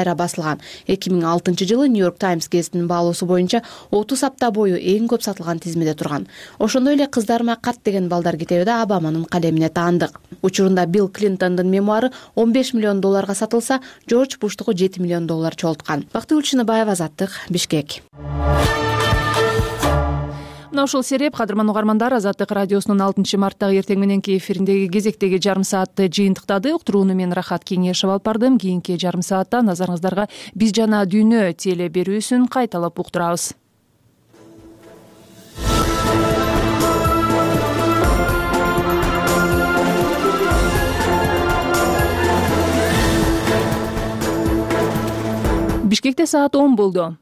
кайра басылган. эки миң алтынчы жылы Нью-Йорк Таймс гезитинин баалоосу боюнча отуз апта бою эң көп сатылган тизмеде турган. Ошондой эле Кыздарыма кат деген балдар китеби да Обаманын калемине таандык. Учурунда Билл Клинтондун мемуары он беш миллион долларга сатылса, Джордж Буштуку жети миллион доллар чогулткан. Бактыгүл Чыныбаева, Азаттык, Бишкек. Мына ушул сереп, кадырман угармандар, Азаттык радиосунун алтынчы марттагы эртең мененки эфириндеги кезектеги жарым саатты жыйынтыктады. Уктурууну мен Рахат Кеңешев алып бардым. Кийинки жарым саатта назарыңыздарга Биз жана дүйнө теле берүүсүн кайталап уктурабыз. Бишкекте саат он болду.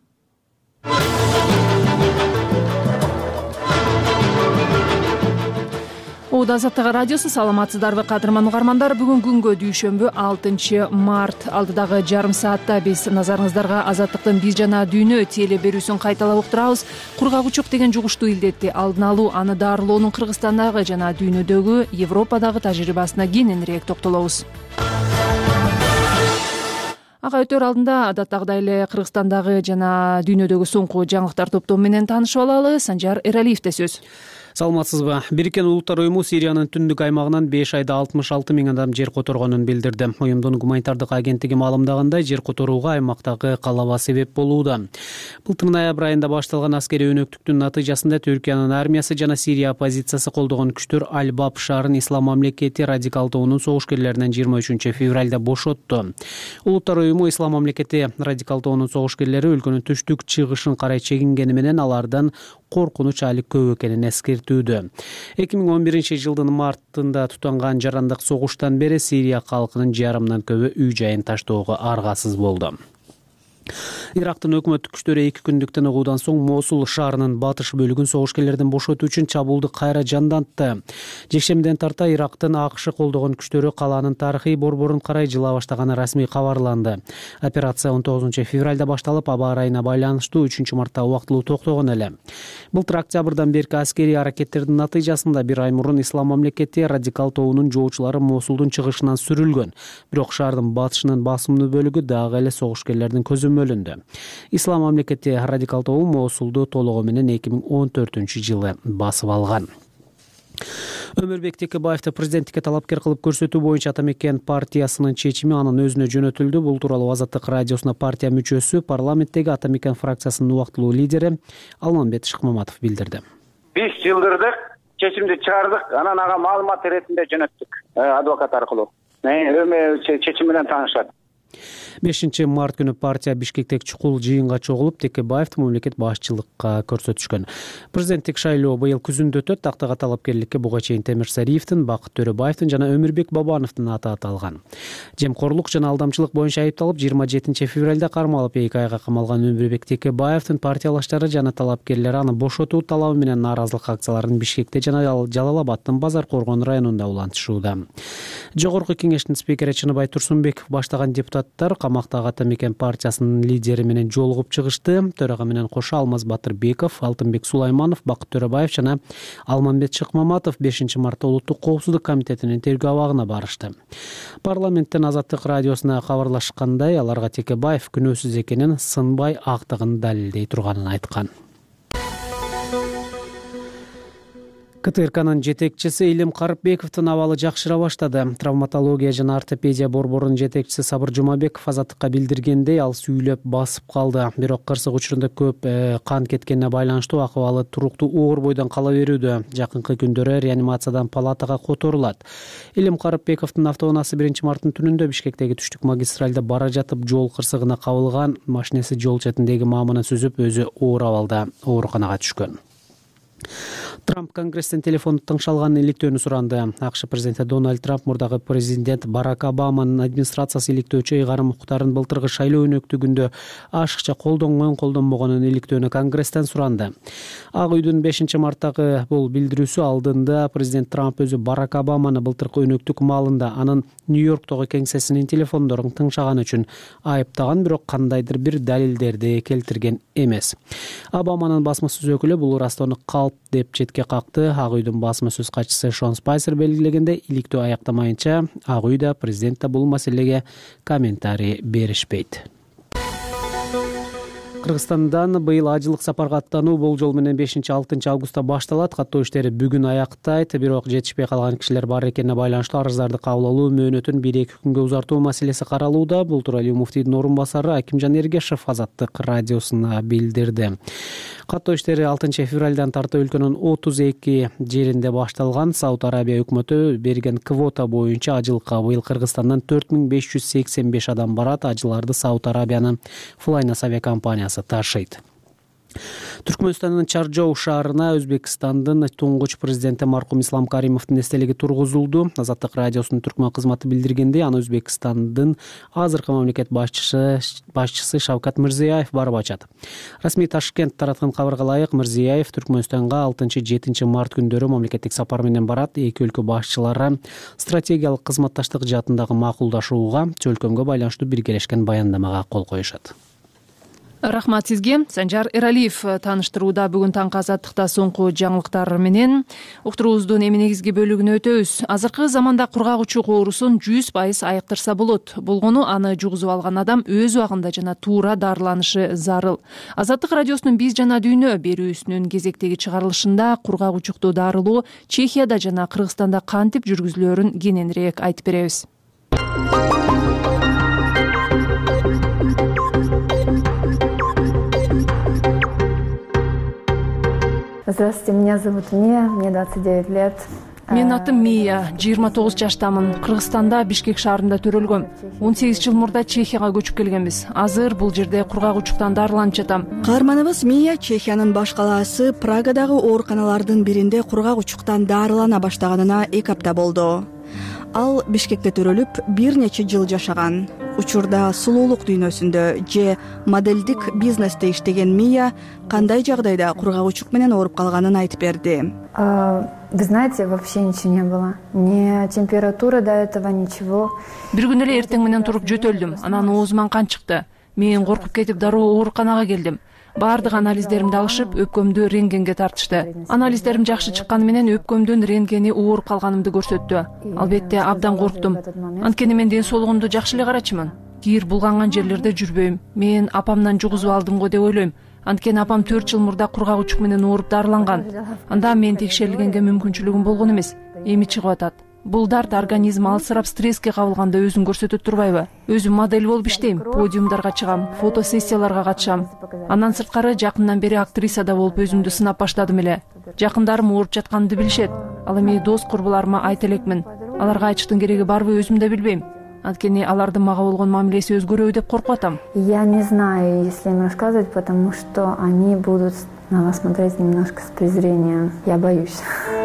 Ода Азаттык радиосу, саламатсыздарбы кадырман угармандар. Бүгүн күнгө дүйшөмбү алтынчы март. Алдыдагы жарым саатта биз назарыңыздарга Азаттыктын Биз жана дүйнө теле берүүсүн кайталап уктурабыз. Кургагучук деген жугуштуу илдетти алдын алуу, аны дарылоонун Кыргызстандагы жана дүйнөдөгү, Европадагы тажрыйбасына кененирээк токтолобуз. Ага өтөр алдында адаттагыдай эле Кыргызстандагы жана дүйнөдөгү соңку жаңылыктар топтому менен таанышып алалы. Санжар Эралиевде сөз. Саламатсызбы. Бириккен Улуттар уюму Сириянын түндүк аймагынан беш айда алтымыш алты миң адам жер которгонун билдирди. Уюмдун гуманитардык агенттиги маалымдагандай, жер которууга аймактагы калаба себеп болууда. Былтыр ноябрь айында башталган аскерий өнөктүктүн натыйжасында Түркиянын армиясы жана Сирия оппозициясы колдогон күчтөр Аль-Баб шаарын Ислам мамлекети радикал тобунун согушкерлеринен жыйырма үчүнчү февралда бошотту. Улуттар уюму Ислам мамлекети радикал тобунун согушкерлери өлкөнүн түштүк чыгышын карай чегингени менен алардан коркунуч али көп экенин эскертүүдө. эки миң он биринчи жылдын мартында тутанган жарандык согуштан бери Сирия калкынын жарымдан көбү үй жайын таштоого аргасыз болду. Ирактын өкмөттүк күчтөрү эки күндүк тыныгуудан соң Мосул шаарынын батыш бөлүгүн согушкерлерден бошотуу үчүн чабуулду кайра жандантты. Жекшембиден тарта Ирактын АКШ колдогон күчтөрү калаанын тарыхый борборун карай жыла баштаганы расмий кабарланды. Операция он тогузунчу февралда башталып, аба ырайына байланыштуу үчүнчү мартта убактылуу токтогон эле. Былтыр октябрдан берки аскерий аракеттердин натыйжасында бир ай мурун Ислам мамлекети радикал тобунун жоочулары Мосулдун чыгышынан сүрүлгөн. Бирок шаардын батышынын басымдуу бөлүгү дагы эле согушкерлердин көзөмөлүндө. Ислам мамлекети радикал тобу Мосулду толугу менен эки миң он төртүнчү жылы басып алган. Өмүрбек Текебаевди президенттикке талапкер кылып көрсөтүү боюнча Атамекен партиясынын чечими анын өзүнө жөнөтүлдү. Бул тууралуу Азаттык радиосуна партия мүчөсү, парламенттеги Атамекен фракциясынын убактылуу лидери Алмамбет Шыкмаматов билдирди. Биз жылдырдык, чечимди чыгардык, анан ага маалымат иретинде жөнөттүк адвокат аркылуу. Өмө чечим менен таанышат. бешинчи март күнү партия Бишкектеги чукул жыйынга чогулуп, Текебаевди мамлекет башчылыкка көрсөтүшкөн. Президенттик шайлоо быйыл күзүндө өтөт. Тактага талапкерликке буга чейин Темир Сариевдин, Бакыт Төрөбаевдин жана Өмүрбек Бабановдун аты аталган. Жемкорлук жана алдамчылык боюнча айыпталып, жыйырма жетинчи февралда кармалып эки айга камалган Өмүрбек Текебаевдин партиялаштары жана талапкерлери аны бошотуу талабы менен нааразылык акцияларын Бишкекте жана Жалал-Абадтын Базар Коргон районунда улантышууда. Жогорку кеңештин спикери Чыныбай Турсунбеков баштаган депутаттар камактагы Атамекен партиясынын лидери менен жолугуп чыгышты. Төрага менен кошо Алмаз Батырбеков, Алтынбек Сулайманов, Бакыт Төрөбаев жана Алмамбет Шыкмаматов бешинчи мартта Улуттук коопсуздук комитетинин тергөө абагына барышты. Парламенттен Азаттык радиосуна кабарлашкандай, аларга Текебаев күнөөсүз экенин, сынбай актыгын далилдей турганын айткан. КТРКнын жетекчиси Илим Карыпбековдун абалы жакшыра баштады. Травматология жана ортопедия борборунун жетекчиси Сабыр Жумабеков Азаттыкка билдиргендей, ал сүйлөп басып калды. Бирок кырсык учурунда көп кан кеткенине байланыштуу акыбалы туруктуу оор бойдон кала берүүдө. Жакынкы күндөрү реанимациядан палатага которулат. Илим Карыпбековдун автоунаасы биринчи марттын түнүндө Бишкектеги түштүк магистралда бара жатып жол кырсыгына кабылган. Машинеси жол четиндеги маамынан сүзүп, өзү оор абалда ооруканага түшкөн. Трамп Конгресстен телефонду тыңшалганын иликтөөнү суранды. АКШ президенти Дональд Трамп мурдагы президент Барак Обаманын администрациясы иликтөөчү ыйгарым укуктарын былтыркы шайлоо өнөктүгүндө ашыкча колдонгон колдонбогонун иликтөөнү Конгресстен суранды. Ак үйдүн бешинчи марттагы бул билдирүүсү алдында президент Трамп өзү Барак Обаманы былтыркы өнөктүк маалында анын Нью-Йорктогу кеңсесинин телефондорун тыңшаган үчүн айыптаган, бирок кандайдыр бир далилдерди келтирген эмес. Обаманын басма сөз өкүлү бул ырастоону калп деп четке какты. Ак үйдүн басма сөз катчысы Шон Спайсер белгилегенде, иликтөө аяктамайынча Ак үйдө президент да бул маселеге комментарий беришпейт. Кыргызстандан быйыл ажылык сапарга аттануу болжол менен бешинчи алтынчы августта башталат. Каттоо иштери бүгүн аяктайт. Бирок жетишпей калган кишилер бар экенине байланыштуу арыздарды кабыл алуу мөөнөтүн бир эки күнгө узартуу маселеси каралууда. Бул тууралуу муфтийдин орун басары Акимжан Эргешев Азаттык радиосуна билдирди. Каттоо иштери алтынчы февралдан тарта өлкөнүн отуз эки жеринде башталган. Сауд Арабия өкмөтү берген квота боюнча ажылыкка быйыл Кыргызстандан төрт миң беш жүз сексен беш адам барат. Ажыларды Сауд Арабиянын Flynas авиакомпаниясы ташыйт. Түркмөнстандын Чаржоу шаарына Өзбекстандын туңгуч президенти маркум Ислам Каримовдун эстелиги тургузулду. Азаттык радиосунун түркмөн кызматы билдиргендей, аны Өзбекстандын азыркы мамлекет башчысы башчысы Шавкат Мирзиёев барып ачат. Расмий Ташкент тараткан кабарга ылайык, Мирзиёев Түркмөнстанга алтынчы жетинчи март күндөрү мамлекеттик сапар менен барат. Эки өлкө башчылары стратегиялык кызматташтык жаатындагы макулдашууга, чөлкөмгө байланыштуу биргелешкен баяндамага кол коюшат. Рахмат сизге. Санжар Эралиев тааныштырууда. Бүгүн таңкы Азаттыкта соңку жаңылыктар менен уктуруубуздун эми негизги бөлүгүнө өтөбүз. Азыркы заманда кургагучулук оорусун жүз пайыз айыктырса болот. Болгону аны жугузуп алган адам өз убагында жана туура дарыланышы зарыл. Азаттык радиосунун Биз жана дүйнө берүүсүнүн кезектеги чыгарылышында кургагучукту дарылоо Чехияда жана Кыргызстанда кантип жүргүзүлөөрүн кененирээк айтып беребиз. Здравствуйте, меня зовут Мия, мне двадцать девять лет. Менин атым Мия, жыйырма тогуз жаштамын. Кыргызстанда Бишкек шаарында төрөлгөм. он сегиз жыл мурда Чехияга көчүп келгенбиз. Азыр бул жерде кургагучуктан дарыланып жатам. Каарманыбыз Мия Чехиянын баш калаасы Прагадагы ооруканалардын биринде кургагучуктан дарылана баштаганына эки апта болду. Ал Бишкекте төрөлүп, бир нече жыл жашаган. Учурда сулуулук дүйнөсүндө же моделдик бизнесте иштеген Мия кандай жагдайда кургагучук менен ооруп калганын айтып берди. Вы знаете, вообще ничего не было. Ни температура до этого, ничего. Бир күнү эле эртең менен туруп жөтөлдүм. Анан оозуман кан чыкты. Мен коркуп кетип дароо ооруканага келдим. Баардык анализдеримди алышып, өпкөмдү рентгенге тартышты. Анализдерим жакшы чыкканы менен өпкөмдүн рентгени ооруп калганымды көрсөттү. Албетте абдан корктум. Анткени мен ден соолугумду жакшы эле карачымын. Кир булганган жерлерде жүрбөйм. Мен апамдан жугузуп алдым го деп ойлойм. Анткени апам төрт жыл мурда кургагучук менен ооруп дарыланган. Анда мен текшерилгенге мүмкүнчүлүгүм болгон эмес. Эми чыгып атат. Бул дарт организм алсырап стресске кабылганда өзүн көрсөтөт турбайбы? Өзүм модель болуп иштейм, подиумдарга чыгам, фотосессияларга катышам. Андан сырткары жакындан бери актриса да болуп өзүмдү сынап баштадым эле. Жакындарым ооруп жатканымды билишет. Ал эми дос курбуларыма айта элекмин. Аларга айтыштын кереги барбы өзүм да билбейм. Анткени алардын мага болгон мамилеси өзгөрөбү деп коркуп атам. Я не знаю, если им рассказывать, потому что они будут на вас смотреть немножко с презрением. Я боюсь.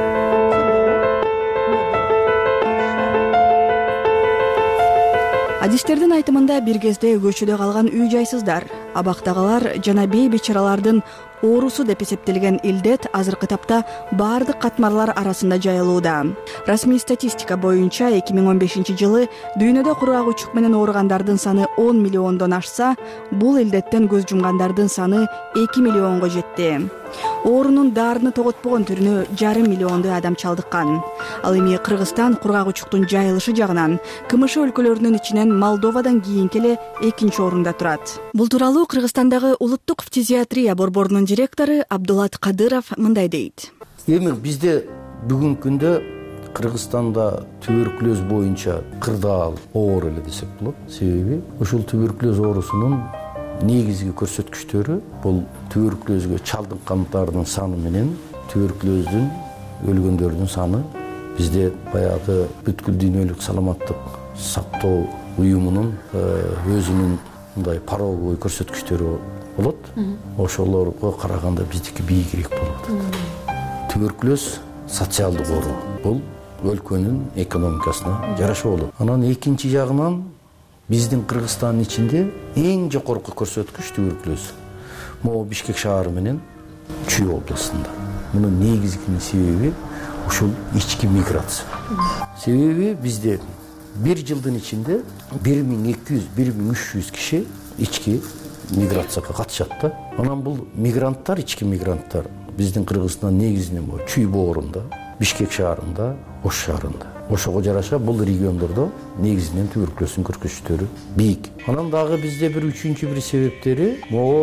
Адистердин айтымында бир кезде көчөдө калган үй жайсыздар, абактагылар жана бей бечаралардын оорусу деп эсептелген илдет азыркы тапта баардык катмарлар арасында жайылууда. Расмий статистика боюнча эки миң он бешинчи жылы дүйнөдө кургагучук менен ооругандардын саны он миллиондон ашса, бул илдеттен көз жумгандардын саны эки миллионго жетти. Оорунун дарыны тоготпогон түрүнө жарым миллионду адам чалдыккан. Ал эми Кыргызстан кургагучуктун жайылышы жагынан КМШ өлкөлөрүнүн ичинен Молдовадан кийинки эле экинчи орунда турат. Бул тууралуу Кыргызстандагы улуттук фтизиатрия борборунун директору Абдулат Кадыров мындай дейт. Эми бизде бүгүнкү күндө Кыргызстанда туберкулез боюнча кырдаал оор эле десек болот. Себеби ушул туберкулез оорусунун негизги көрсөткүчтөрү бул туберкулезге чалдыккандардын саны менен туберкулездин өлгөндөрдүн саны. Бизде баягы бүткүл дүйнөлүк саламаттык сактоо уюмунун өзүнүн мындай пороговый көрсөткүчтөрү болот. Ошолорго караганда биздики бийигирээк болот. Туберкулез социалдык оору. Бул өлкөнүн экономикасына жараша болот. Анан экинчи жагынан биздин Кыргызстандын ичинде эң жогорку көрсөткүч туберкулез. Могу Бишкек шаары менен Чүй областында. Мунун негизги себеби ушул ички миграция. Себеби бизде бир жылдын ичинде бир миң эки жүз — бир миң үч жүз киши ички миграцияга катышат да. Анан бул мигранттар, ички мигранттар биздин Кыргызстан негизинен Чүй боорунда, Бишкек шаарында, Ош шаарында. Ошого жараша бул региондордо негизинен туберкулездин көрсөткүчтөрү бийик. Анан дагы бизде бир үчүнчү бир себептери могу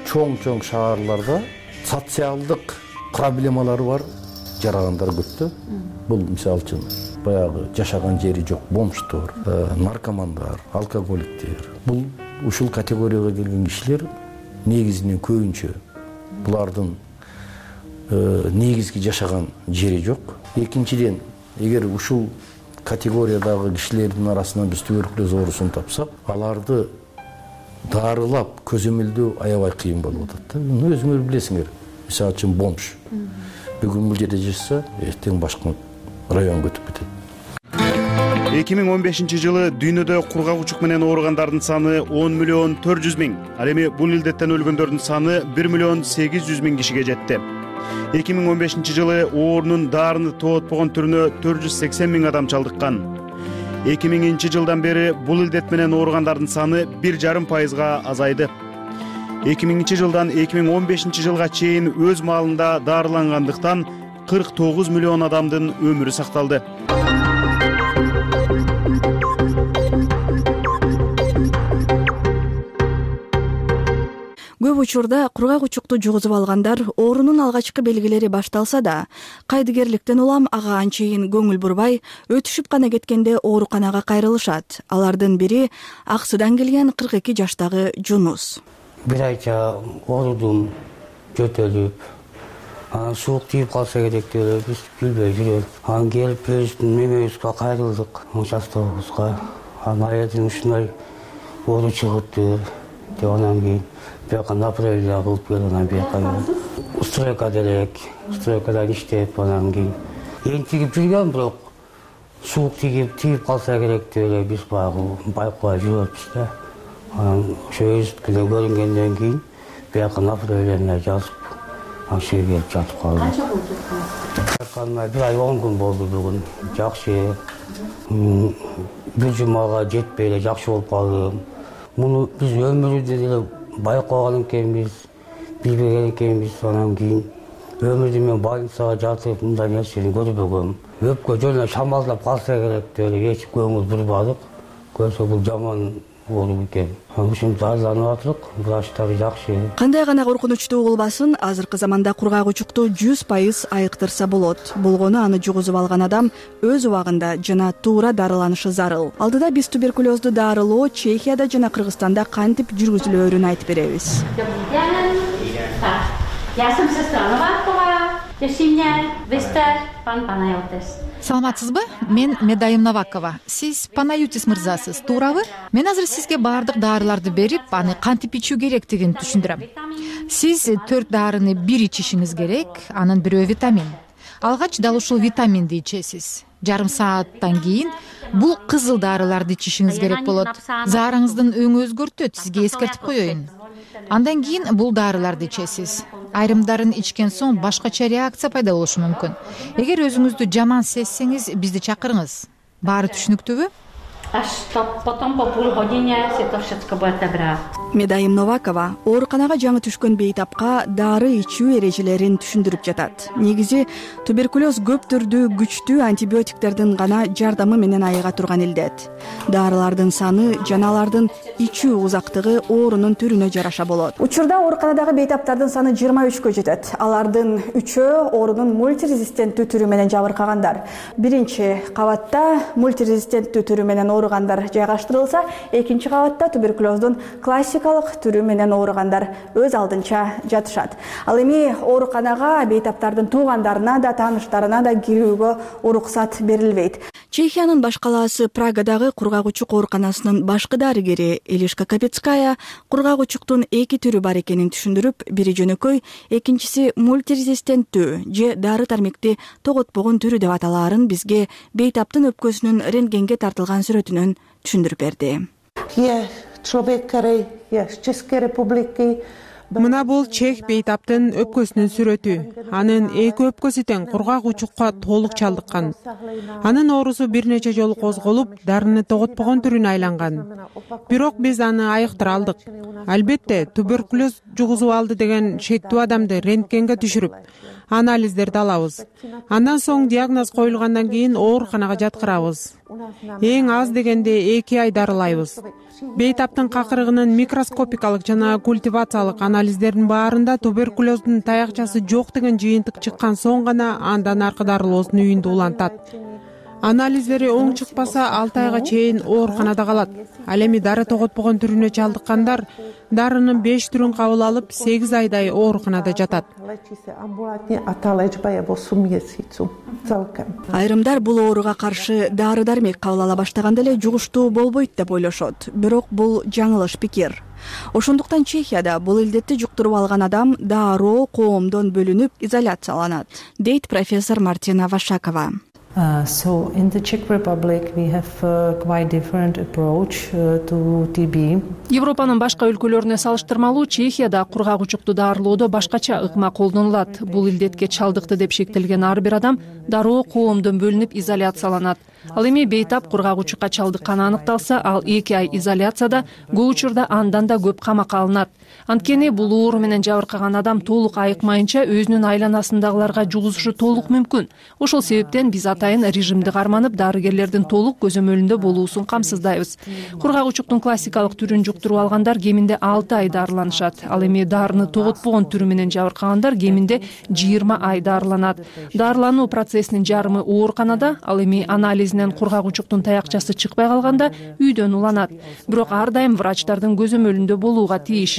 чоң чоң шаарларда социалдык проблемалары бар жарагандар көп да. Бул мисалы үчүн баягы жашаган жери жок бомждор, наркомандар, алкоголиктер. Бул ушул категорияга келген кишилер негизинен көбүнчө булардын негизги жашаган жери жок. Экинчиден, эгер ушул категориядагы кишилердин арасынан биз туберкулез оорусун тапсак, аларды дарылап көзөмөлдөө аябай кыйын болуп атат да. Өзүңөр билесиңер. Мисалы үчүн бомж бүгүн бул жерде жашаса, эртең башка районго өтүп кетет. эки миң он бешинчи жылы дүйнөдө кургак менен ооругандардын саны он миллион төрт жүз миң, ал эми бул илдеттен өлгөндөрдүн саны бир миллион сегиз жүз миң кишиге жетти. эки миң он бешинчи жылы оорунун дарыны тоотпогон түрүнө төрт жүз сексен миң адам чалдыккан. эки миңинчи жылдан бери бул илдет менен ооругандардын саны бир жарым пайызга азайды. эки миңинчи жылдан эки миң он бешинчи жылга чейин өз маалында дарылангандыктан кырк тогуз миллион адамдын өмүрү сакталды. Көп учурда кургак учукту жугузуп алгандар оорунун алгачкы белгилери башталса да, кайдыгерликтен улам ага анчейин көңүл бурбай, өтүшүп гана кеткенде ооруканага кайрылышат. Алардын бири Аксудан келген кырк эки жаштагы Жунус. Бир айча оорудум, жөтөлүп, анан суук тийип калса керек деп эле биз билбей жүрөбүз. Анан келип биздин мемебизге кайрылдык, участогубузга. Анан айылдын ушундай оору чыгыптыр деп анан кийин бияка направление кылып келип анан бияка стройка делек, стройкадан иштеп анан кийин энтигип жүргөн, бирок суук тийип тийип калса керек деп эле биз баягы байкабай жүрөбүз да. Анан ошо өзүткүнө көрүнгөндөн кийин бияка направление жазып ошо келип жатып калдым. Канча болуп жаткан? Бир ай он күн болду бүгүн. Жакшы. Бир жумага жетпей эле жакшы болуп калдым. Муну биз өмүрүдө деле байкаган экенбиз, билбеген экенбиз. Анан кийин өмүрдө мен больницага жатып мындай нерсени көрбөгөм. Өпкө жөн шамалдап калса керек деп эле эч көңүл бурбадык. Көрсө бул жаман оору экен. Ушун дарыланып атырык, врачтары жакшы. Кандай гана коркунучтуу болбасын, азыркы заманда кургак учукту жүз пайыз айыктырса болот. Болгону аны жугузуп алган адам өз убагында жана туура дарыланышы зарыл. Алдыда биз туберкулезду дарылоо Чехияда жана Кыргызстанда кантип жүргүзүлөөрүн айтып беребиз. Я сам сестра Новакова, Тешиня, Вестер, пан Панайотис. Саламатсызбы? Мен Медайым Новакова. Сиз Панайотис мырзасыз, туурабы? Мен азыр сизге баардык дарыларды берип, аны кантип ичүү керектигин түшүндүрөм. Сиз төрт дарыны бир ичишиңиз керек, анын бирөө витамин. Алгач дал ушул витаминди ичесиз. Жарым сааттан кийин бул кызыл дарыларды ичишиңиз керек болот. Заарыңыздын өңү өзгөртөт, сизге эскертип коеюн. Андан кийин бул дарыларды ичесиз. Айрымдарын ичкен соң башкача реакция пайда болушу мүмкүн. Эгер өзүңүздү жаман сезсеңиз, бизди чакырыңыз. Баары түшүнүктүүбү? Медайым Новакова ооруканага жаңы түшкөн бейтапка дары ичүү эрежелерин түшүндүрүп жатат. Негизи туберкулез көп түрдүү күчтүү антибиотиктердин гана жардамы менен айыга турган илдет. Дарылардын саны жана алардын ичүү узактыгы оорунун түрүнө жараша болот. Учурда ооруканадагы бейтаптардын саны жыйырма үчкө жетет. Алардын үчөө оорунун мультирезистенттүү түрү менен жабыркагандар. Биринчи кабатта мультирезистенттүү түрү менен ооругандар жайгаштырылса, экинчи кабатта туберкулездун классикалык түрү менен ооругандар өз алдынча жатышат. Ал эми ооруканага бейтаптардын туугандарына да, тааныштарына да кирүүгө уруксат берилбейт. Чехиянын баш калаасы Прагадагы кургак учук ооруканасынын башкы дарыгери Элишка Капецкая кургак учуктун эки түрү бар экенин түшүндүрүп, бири жөнөкөй, экинчиси мультирезистенттүү же дары тармекти тоготпогон түрү деп аталаарын бизге бейтаптын өпкөсүнүн рентгенге тартылган сүрөтүнөн түшүндүрүп берди. Мына бул чех бейтаптын өпкөсүнүн сүрөтү. Анын эки өпкөсү тең кургак учукка толук чалдыккан. Анын оорусу бир нече жолу козголуп, дарыны тоготпогон түрүнө айланган. Бирок биз аны айыктыра алдык. албетте туберкулез жугузуп алды деген шектүү адамды рентгенге түшүрүп анализдерди алабыз. Андан соң диагноз коюлгандан кийин ооруканага жаткырабыз. Эң аз дегенде эки ай дарылайбыз. Бейтаптын какырыгынын микроскопикалык жана культивациялык анализдердин баарында туберкулездин таякчасы жок деген жыйынтык чыккан соң гана андан аркы дарылоосун үйүндө улантат. Анализдери оң чыкпаса алты айга чейин ооруканада калат. Ал эми дары тоготпогон түрүнө чалдыккандар дарынын беш түрүн кабыл алып сегиз айдай ооруканада жатат. Айрымдар бул ооруга каршы дары дармек кабыл ала баштаганда эле жугуштуу болбойт деп ойлошот. Бирок бул жаңылыш пикир. Ошондуктан Чехияда бул илдетти жуктуруп алган адам дароо коомдон бөлүнүп изоляцияланат, дейт профессор Мартина Вашакова. Uh, so in the Czech Republic we have uh, quite different approach uh, to T B. Европанын башка өлкөлөрүнө салыштырмалуу Чехияда кургагучукту дарылоодо башкача ыкма колдонулат. Бул илдетке чалдыкты деп шектелген ар бир адам дароо коомдон бөлүнүп изоляцияланат. Ал эми бейтап кургагучукка чалдыкканы аныкталса, ал эки ай изоляцияда, көп учурда андан да көп камакка алынат. Анткени бул оору менен жабыркаган адам толук айыкмайынча өзүнүн айланасындагыларга жугузушу толук мүмкүн. Ошол себептен биз атайын режимди карманып, дарыгерлердин толук көзөмөлүндө болуусун камсыздайбыз. Кургагучуктун классикалык түрүн жуктуруп алгандар кеминде алты ай дарыланышат. Ал эми дарыны тоготпогон түрү менен жабыркагандар кеминде жыйырма ай дарыланат. Дарылануу процессинин жарымы ооруканада, ал эми анализинен кургагучуктун таякчасы чыкпай калганда үйдөн уланат. Бирок ар дайым врачтардын көзөмөлүндө болууга тийиш.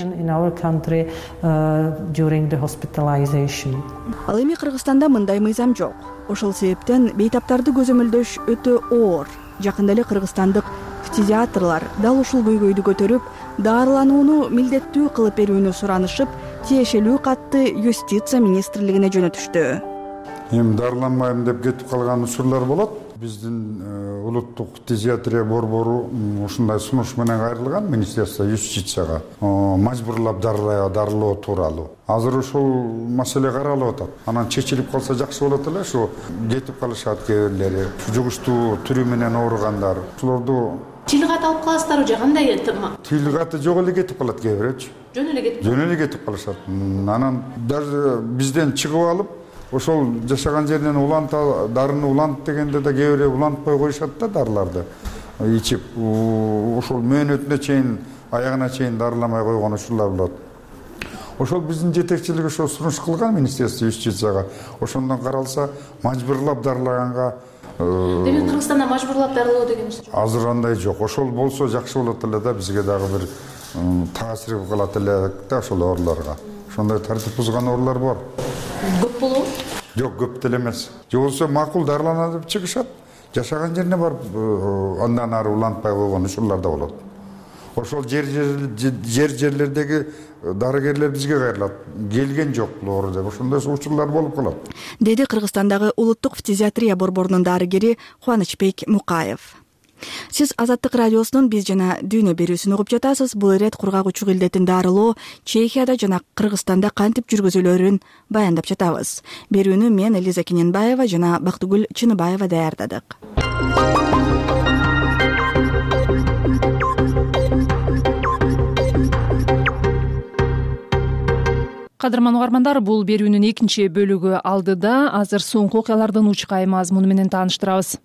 Ал эми Кыргызстанда мындай мыйзам жок. Ошол себептен бейтаптарды көзөмөлдөш өтө оор. Жакында эле кыргызстандык фтизиатрлар дал ушул көйгөйдү көтөрүп, дарыланууну милдеттүү кылып берүүнү суранышып, тиешелүү катты юстиция министрлигине жөнөтүштү. Эми дарыланмайм деп кетип калган учурлар болот. Биздин улуттук фтизиатрия борбору ушундай сунуш менен кайрылган министерство юстицияга мажбурлап дарылоо тууралуу. Азыр ушул маселе каралып атат. Анан чечилип калса жакшы болот эле. Ушу кетип калышат кээ бирлери, жугуштуу түрү менен ооругандар. Ушулорду тил кат алып каласыздарбы же кандай ынтымак? Тил каты жок эле кетип калат кээ бирөөчү. Жөн эле кетип. Жөн эле кетип калышат. Анан даже бизден чыгып алып, ошол жашаган жеринен уланта, дарыны улант дегенде да кээ бирөө улантпай коюшат да дарыларды ичип. Ошол мөөнөтүнө чейин, аягына чейин дарыламай койгон учурлар болот. Ошол биздин жетекчилик ошо сунуш кылган министерство юстицияга. Ошондон каралса, мажбурлап дарылаганга демек Кыргызстанда мажбурлап дарылоо деген сөз. Азыр андай жок. Ошол болсо жакшы болот эле да, бизге дагы бир таасир кылат эле да ошол ооруларга. Ошондой тартип бузган оорулар бар. Көп болобу? Жок, көп деле эмес. Же болсо макул дарыланат деп чыгышат. Жашаган жерине барып андан ары улантпай койгон учурлар да болот. Ошол жер жер жерлердеги дарыгерлер бизге кайрылат. Келген жок бул оору деп ошондой учурлар болуп калат. Деди Кыргызстандагы улуттук фтизиатрия борборунун дарыгери Кубанычбек Мукаев. Сиз Азаттык радиосунун биз жана дүйнө берүүсүн угуп жатасыз. Бул ирет кургагучук илдетин дарылоо Чехияда жана Кыргызстанда кантип жүргүзүлөрүн баяндап жатабыз. Берүүнү мен Элиза Кененбаева жана Бактыгүл Чыныбаева даярдадык. Кадырман угармандар, бул берүүнүн экинчи бөлүгү алдыда. Азыр соңку окуялардын учкай мазмуну менен тааныштырабыз.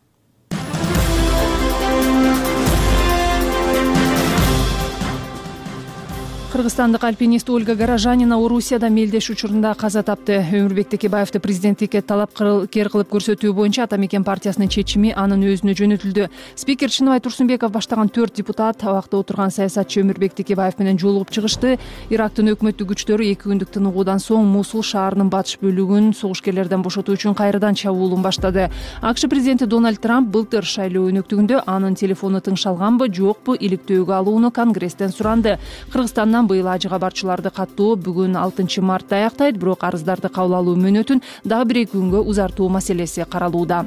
Кыргызстандык альпинист Ольга Горожанина Орусияда мелдеш учурунда каза тапты. Өмүрбек Текебаевди президенттикке талап кер кылып көрсөтүү боюнча Ата Мекен партиясынын чечими анын өзүнө жөнөтүлдү. Спикер Чыныбай Турсунбеков баштаган төрт депутат абакта отурган саясатчы Өмүрбек Текебаев менен жолугуп чыгышты. Ирактын өкмөттүк күчтөрү эки күндүк тыныгуудан соң Мусул шаарынын батыш бөлүгүн согушкерлерден бошотуу үчүн кайрадан чабуулун баштады. АКШ президенти Дональд Трамп былтыр шайлоо өнөктүгүндө анын телефону тыңшалганбы, жокпу иликтөөгө алууну Конгресстен суранды. Кыргызстандан быйыл ажыга барчыларды каттоо бүгүн алтынчы мартта аяктайт, бирок арыздарды кабыл алуу мөөнөтүн дагы бир эки күнгө узартуу маселеси каралууда.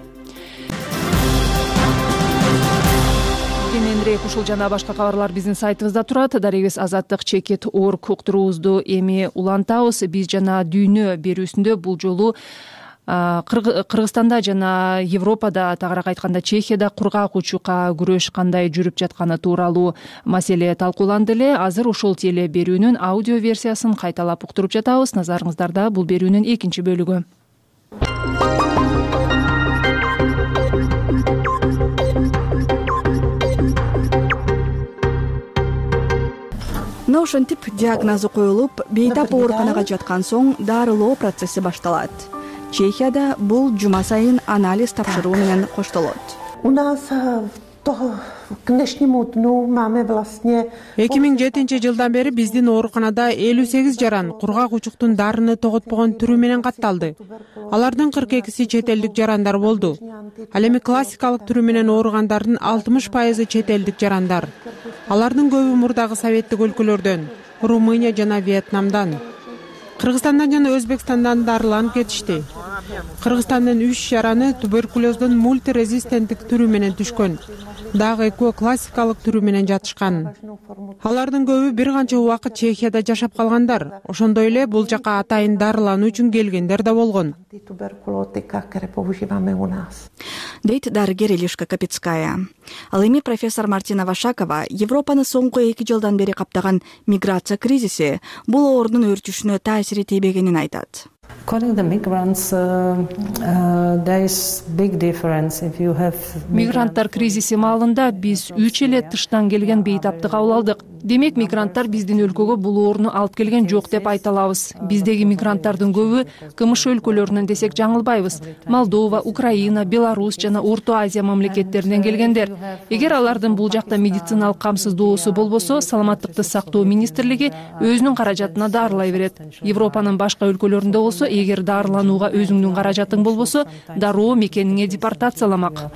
Кененирээк ушул жана башка кабарлар биздин сайтыбызда турат. Дарегес азаттык чекит орг уктуруубузду эми улантабыз. Биз жана дүйнө берүүсүндө бул жолу Кыргызстанда жана Европада, тагыраак айтканда Чехияда кургак учукка күрөш кандай жүрүп жатканы тууралуу маселе талкууланды эле. Азыр ушул теле берүүнүн аудио версиясын кайталап уктуруп жатабыз. Назарыңыздарда бул берүүнүн экинчи бөлүгү. мына ошентип диагнозу коюлуп, бейтап ооруканага жаткан соң дарылоо процесси башталат. Чехияда бул жума сайын анализ тапшыруу менен коштолот. эки миң жетинчи жылдан бери биздин ооруканада элүү сегиз жаран кургак учуктун дарыны тоготпогон түрү менен катталды. Алардын кырк экиси чет элдик жарандар болду. Ал эми классикалык түрү менен ооругандардын алтымыш пайызы чет элдик жарандар. Алардын көбү мурдагы советтик өлкөлөрдөн, Румыния жана Вьетнамдан, Кыргызстандан жана Өзбекстандан дарыланып кетишти. Кыргызстандын үч жараны туберкулездун мультирезистенттик түрү менен түшкөн. Дагы экөө классикалык түрү менен жатышкан. Алардын көбү бир канча убакыт Чехияда жашап калгандар. Ошондой эле бул жака атайын дарылануу үчүн келгендер да болгон. Дейт дарыгер Илишка Капицкая. Ал эми профессор Мартина Вашакова Европаны соңку эки жылдан бери каптаган миграция кризиси бул оорунун өрчүшүнө таасири тийбегенин айтат. Мигранттар кризиси маалында биз үч эле тыштан келген бейтапты кабыл алдык. Демек, мигранттар биздин өлкөгө бул ооруну алып келген жок деп айта алабыз. Биздеги мигранттардын көбү КМШ өлкөлөрүнөн десек жаңылбайбыз. Молдова, Украина, Беларусь жана Орто Азия мамлекеттеринен келгендер. Эгер алардын бул жакта медициналык камсыздоосу болбосо, саламаттыкты сактоо министрлиги өзүнүн каражатына дарылай берет. Европанын башка өлкөлөрүндө болсо, эгер дарыланууга өзүңдүн каражатың болбосо, дароо мекениңе депортацияламак.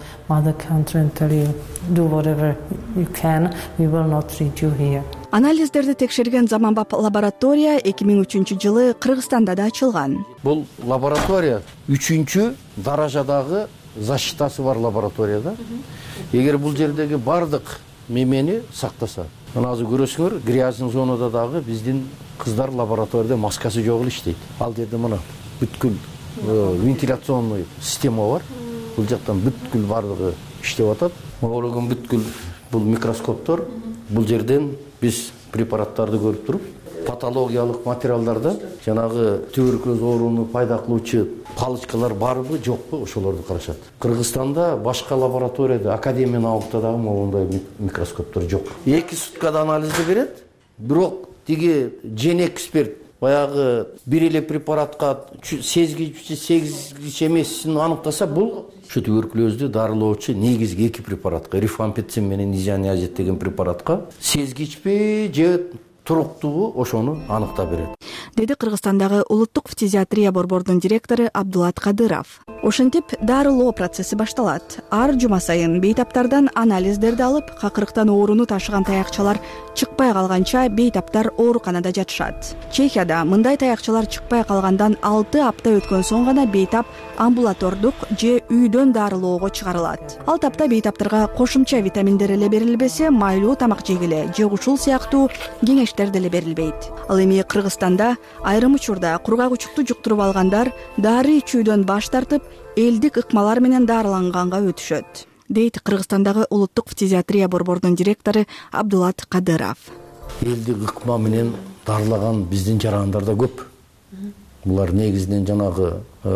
Анализдерди текшерген заманбап лаборатория эки миң үчүнчү жылы Кыргызстанда да ачылган. Бул лаборатория үчүнчү даражадагы защитасы бар лабораторияда. Эгер бул жердеги бардык мемени сактаса, мына азыр көрөсүңөр, грязный зонада дагы биздин кыздар лабораторияда маскасы жок эле иштейт. Ал жерде мына бүткүл вентиляционный система бар. Бул жактан бүткүл бардыгы иштеп атат. Оорогон бүткүл бул микроскоптор. Бул жерден биз препараттарды көрүп туруп, патологиялык материалдарда жанагы туберкулез ооруну пайда кылуучу палочкалар барбы, жокпу, ошолорду карашат. Кыргызстанда башка лабораторияда, академия наукада дагы мондай микроскоптор жок. эки суткада анализди берет, бирок тиги жен эксперт баягы бир эле препаратка сезгичи, сегизгич эмесин аныктаса, бул ушу туберкулезду дарылоочу негизги эки препаратка, рифампицин менен изониазид деген препаратка сезгичпи же туруктугу ошону аныктап берет. Деди Кыргызстандагы улуттук фтизиатрия борбордун директору Абдулат Кадыров. Ошентип дарылоо процесси башталат. Ар жума сайын бейтаптардан анализдерди алып, какырыктан ооруну ташыган таякчалар чыкпай калганча бейтаптар ооруканада жатышат. Чехияда мындай таякчалар чыкпай калгандан алты апта өткөн соң гана бейтап амбулатордук же үйдөн дарылоого чыгарылат. Ал тапта бейтаптарга кошумча витаминдер эле берилбесе, майлуу тамак жегиле же ушул сыяктуу кеңештер деле берилбейт. Ал эми Кыргызстанда айрым учурда кургак учукту жуктуруп алгандар дары ичүүдөн баш тартып, элдик ыкмалар менен дарыланганга өтүшөт, дейт Кыргызстандагы улуттук фтизиатрия борбордун директору Абдулат Кадыров. Элдик ыкма менен дарылаган биздин жарандар да көп. Булар негизинен жанагы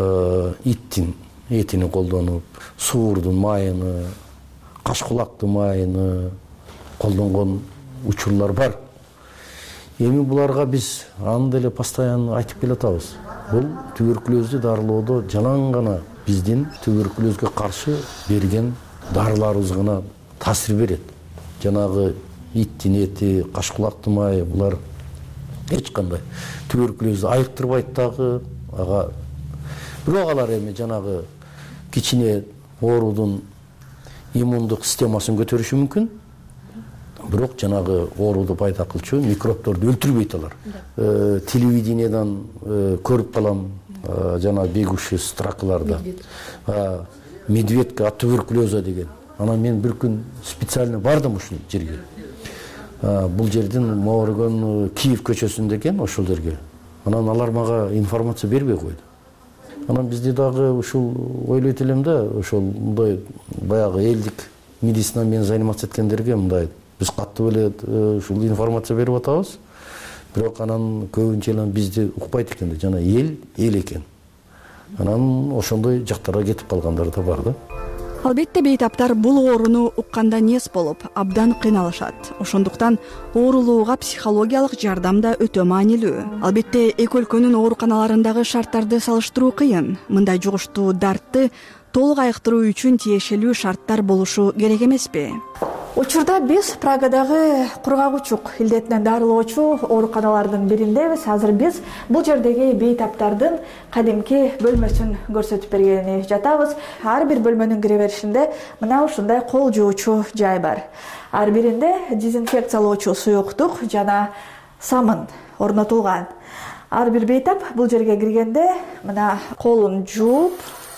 иттин этини колдонуп, суурдун майыны, кашкулактын майыны колдонгон учурлар бар. Эми буларга биз аны деле постоянно айтып келатабыз. Бул туберкулезду дарылоодо жалаң гана биздин туберкулезге каршы берген дарыларыбыз гана таасир берет. Жанагы иттин эти, кашкулактын майы булар эч кандай туберкулезди айыктырбайт дагы. Ага бирок алар эми жанагы кичине оорудун иммундук системасын көтөрүшү мүмкүн. Бирок жанагы ооруду пайда кылчу микробторду өлтүрбөйт алар. Телевидениеден көрүп калам, жана бегущий стракыларда. Медведка от туберкулеза деген. Анан мен бир күн специально бардым ушул жерге. Бул жердин Мооргон Киев көчөсүндө экен, ошол жерге. Анан алар мага информация бербей койду. Анан бизде дагы ушул ойлойт элем да, ошол мындай баягы элдик медицина менен заниматься эткендерге мындай биз катуу эле ушул информация берип атабыз. Бирок анан көбүнчө эле бизди укпайт экен да, жана эл эл экен. Анан ошондой жактарга кетип калгандар да бар да. Албетте бейтаптар бул ооруну укканда нес болуп, абдан кыйналышат. Ошондуктан оорулууга психологиялык жардам да өтө маанилүү. Албетте эки өлкөнүн ооруканаларындагы шарттарды салыштыруу кыйын. Мындай жугуштуу дартты толук айыктыруу үчүн тиешелүү шарттар болушу керек эмеспи? Учурда биз Прагадагы кургагучук илдетинен дарылоочу ооруканалардын бириндебиз. Азыр биз бул жердеги бейтаптардын кадимки бөлмөсүн көрсөтүп бергени жатабыз. Ар бир бөлмөнүн кире беришинде мына ушундай кол жуучу жай бар. Ар биринде дезинфекциялоочу суюктук жана самын орнотулган. Ар бир бейтап бул жерге киргенде мына колун жууп,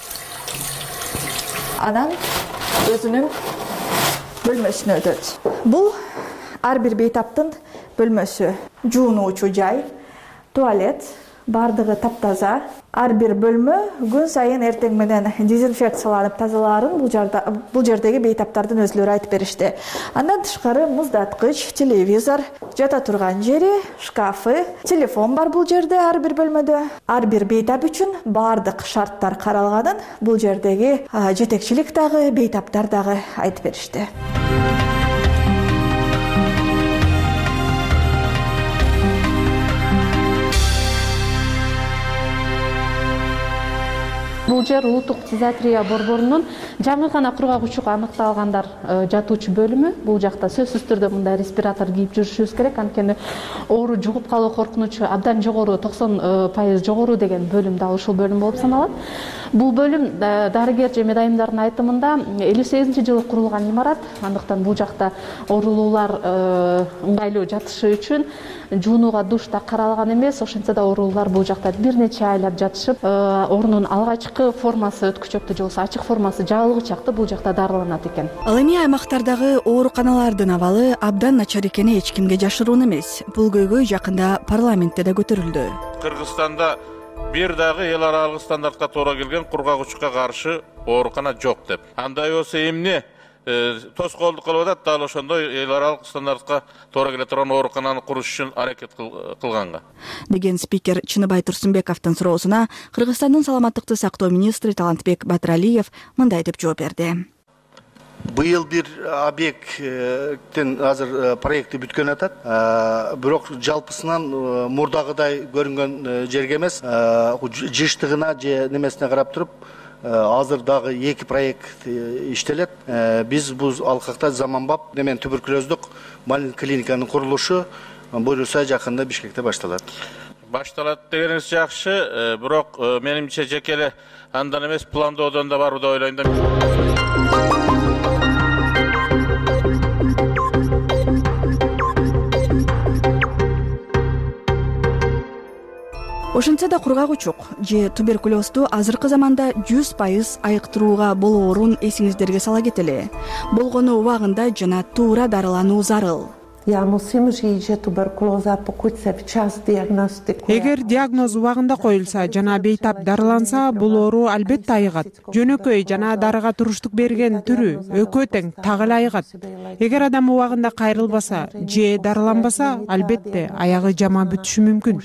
анан өзүнүн бөлмөсүнө өтөт. Бул ар бир бейтаптын бөлмөсү. Жуунуучу жай, туалет, бардыгы таптаза. Ар бир бөлмө күн сайын эртең менен дезинфекцияланып тазалаарын бул жерде бул жердеги бейтаптардын өзлөрү айтып беришти. Андан тышкары муздаткыч, телевизор, жата турган жери, шкафы, телефон бар бул жерде ар бир бөлмөдө. Ар бир бейтап үчүн бардык шарттар каралганын бул жердеги жетекчилик дагы, бейтаптар дагы айтып беришти. Бул жер улуттук психиатрия борборунун жаңы гана кургагучук аныкталгандар жатуучу бөлүмү. Бул жакта сөзсүз түрдө мындай респиратор кийип жүрүшүбүз керек. Анткени оору жугуп калуу коркунучу абдан жогору, токсон пайыз жогору деген бөлүм да ушул бөлүм болуп саналат. Бул бөлүм дарыгер же медайымдардын айтымында элүү сегизинчи жылы курулган имарат. Андыктан бул жакта оорулуулар ыңгайлуу жатышы үчүн жуунууга душ да каралган эмес. Ошентсе да оорулуулар бул жакта бир нече айлап жатышып, орунун алгачкы формасы өткүчөктү же болбосо ачык формасы жабылгычакты бул жакта дарыланат экен. Ал эми аймактардагы ооруканалардын абалы абдан начар экени эч кимге жашыруун эмес. Бул көйгөй жакында парламентте да көтөрүлдү. Кыргызстанда бир дагы эл аралык стандартка туура келген кургагучукка каршы оорукана жок деп. Андай болсо эмне тоскоолдук кылып атат, дал ошондой эл аралык стандартка туура келе турган оорукананы куруш үчүн аракет кылганга деген спикер Чыныбай Турсунбековдун суроосуна Кыргызстандын саламаттыкты сактоо министри Талантбек Батыралиев мындай деп жооп берди. Быйыл бир объекттин азыр проекти бүткөн атат. Бирок жалпысынан мурдагыдай көрүнгөн жерге эмес, жыштыгына же немесине карап туруп, азыр дагы эки проект иштелет. Биз бул алкакта заманбап немен туберкулездук клиниканын курулушу буюрса жакында Бишкекте башталат. Башталат дегениңиз жакшы, бирок менимче жеке эле андан эмес пландоодон да барбы деп ойлойм да. Ошентсе да кургагучук же туберкулезду азыркы заманда жүз пайыз айыктырууга болоорун эсиңиздерге сала кетели. Болгону убагында жана туура дарылануу зарыл. Эгер диагноз убагында коюлса жана бейтап дарыланса, бул оору албетте айыгат. Жөнөкөй жана дарыга туруштук берген түрү экөө тең так эле айыгат. Эгер адам убагында кайрылбаса же дарыланбаса, албетте аягы жама бүтүшү мүмкүн.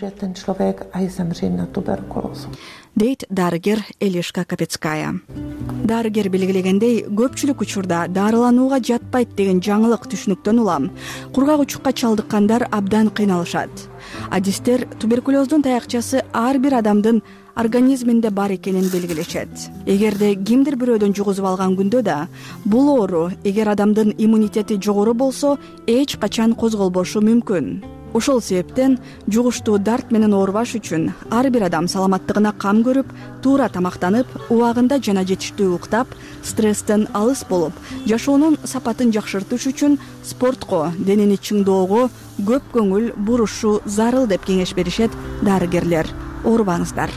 Дейт дарыгер Элишка Капецкая. Дарыгер белгилегендей, көпчүлүк учурда дарыланууга жатпайт деген жаңылык түшүнүктөн улам кургагучукка чалдыккандар абдан кыйналышат. Адистер туберкулездун таякчасы ар бир адамдын организминде бар экенин белгилешет. Эгерде кимдир бирөөдөн жугузуп алган күндө да бул оору эгер адамдын иммунитети жогору болсо эч качан козголбошу мүмкүн. Ошол себептен жугуштуу дарт менен оорубаш үчүн ар бир адам саламаттыгына кам көрүп, туура тамактанып, убагында жана жетиштүү уктап, стресстен алыс болуп, жашоонун сапатын жакшыртыш үчүн спортко, денени чыңдоого көп көңүл бурушу зарыл деп кеңеш беришет дарыгерлер. Оорубаңыздар.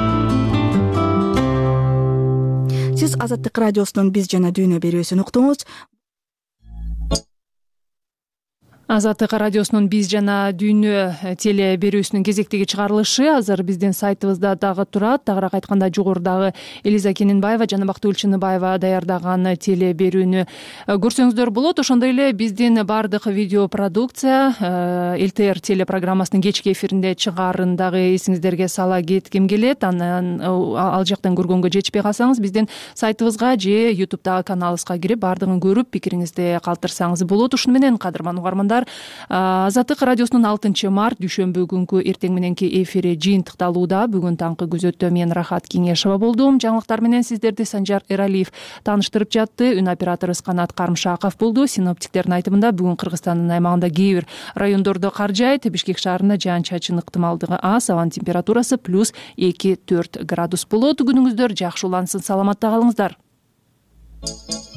Сиз Азаттык радиосунун Биз жана дүйнө берүүсүн уктуңуз. Азаттык радиосунун биз жана дүйнө теле берүүсүнүн кезектеги чыгарылышы азыр биздин сайтыбызда дагы турат. Тагыраак айтканда жогорудагы Элиза Кененбаева жана Бактыгүл Чыныбаева даярдаган теле берүүнү көрсөңүздөр болот. Ошондой эле биздин баардык видео продукция эл тэ эр телепрограммасынын кечки эфиринде чыгаарын дагы эсиңиздерге сала кетким келет. Анан ал жактан көргөнгө жетишпей калсаңыз биздин сайтыбызга же ютубтагы каналыбызга кирип баардыгын көрүп пикириңизди калтырсаңыз болот. Ушуну менен кадырман угармандар, Азаттык радиосунун алтынчы март дүйшөмбү күнкү эртең мененки эфири жыйынтыкталууда. Бүгүн таңкы күзөттө мен Рахат Кеңешова болдум. Жаңылыктар менен сиздерди Санжар Эралиев тааныштырып жатты. Үн операторубуз Канат Карымшаков болду. Синоптиктердин айтымында бүгүн Кыргызстандын аймагында кээ бир райондордо кар жаайт. Бишкек шаарында жаан-чачын ыктымалдыгы аз, абанын температурасы плюс эки төрт градус болот. Күнүңүздөр жакшы улансын, саламатта калыңыздар.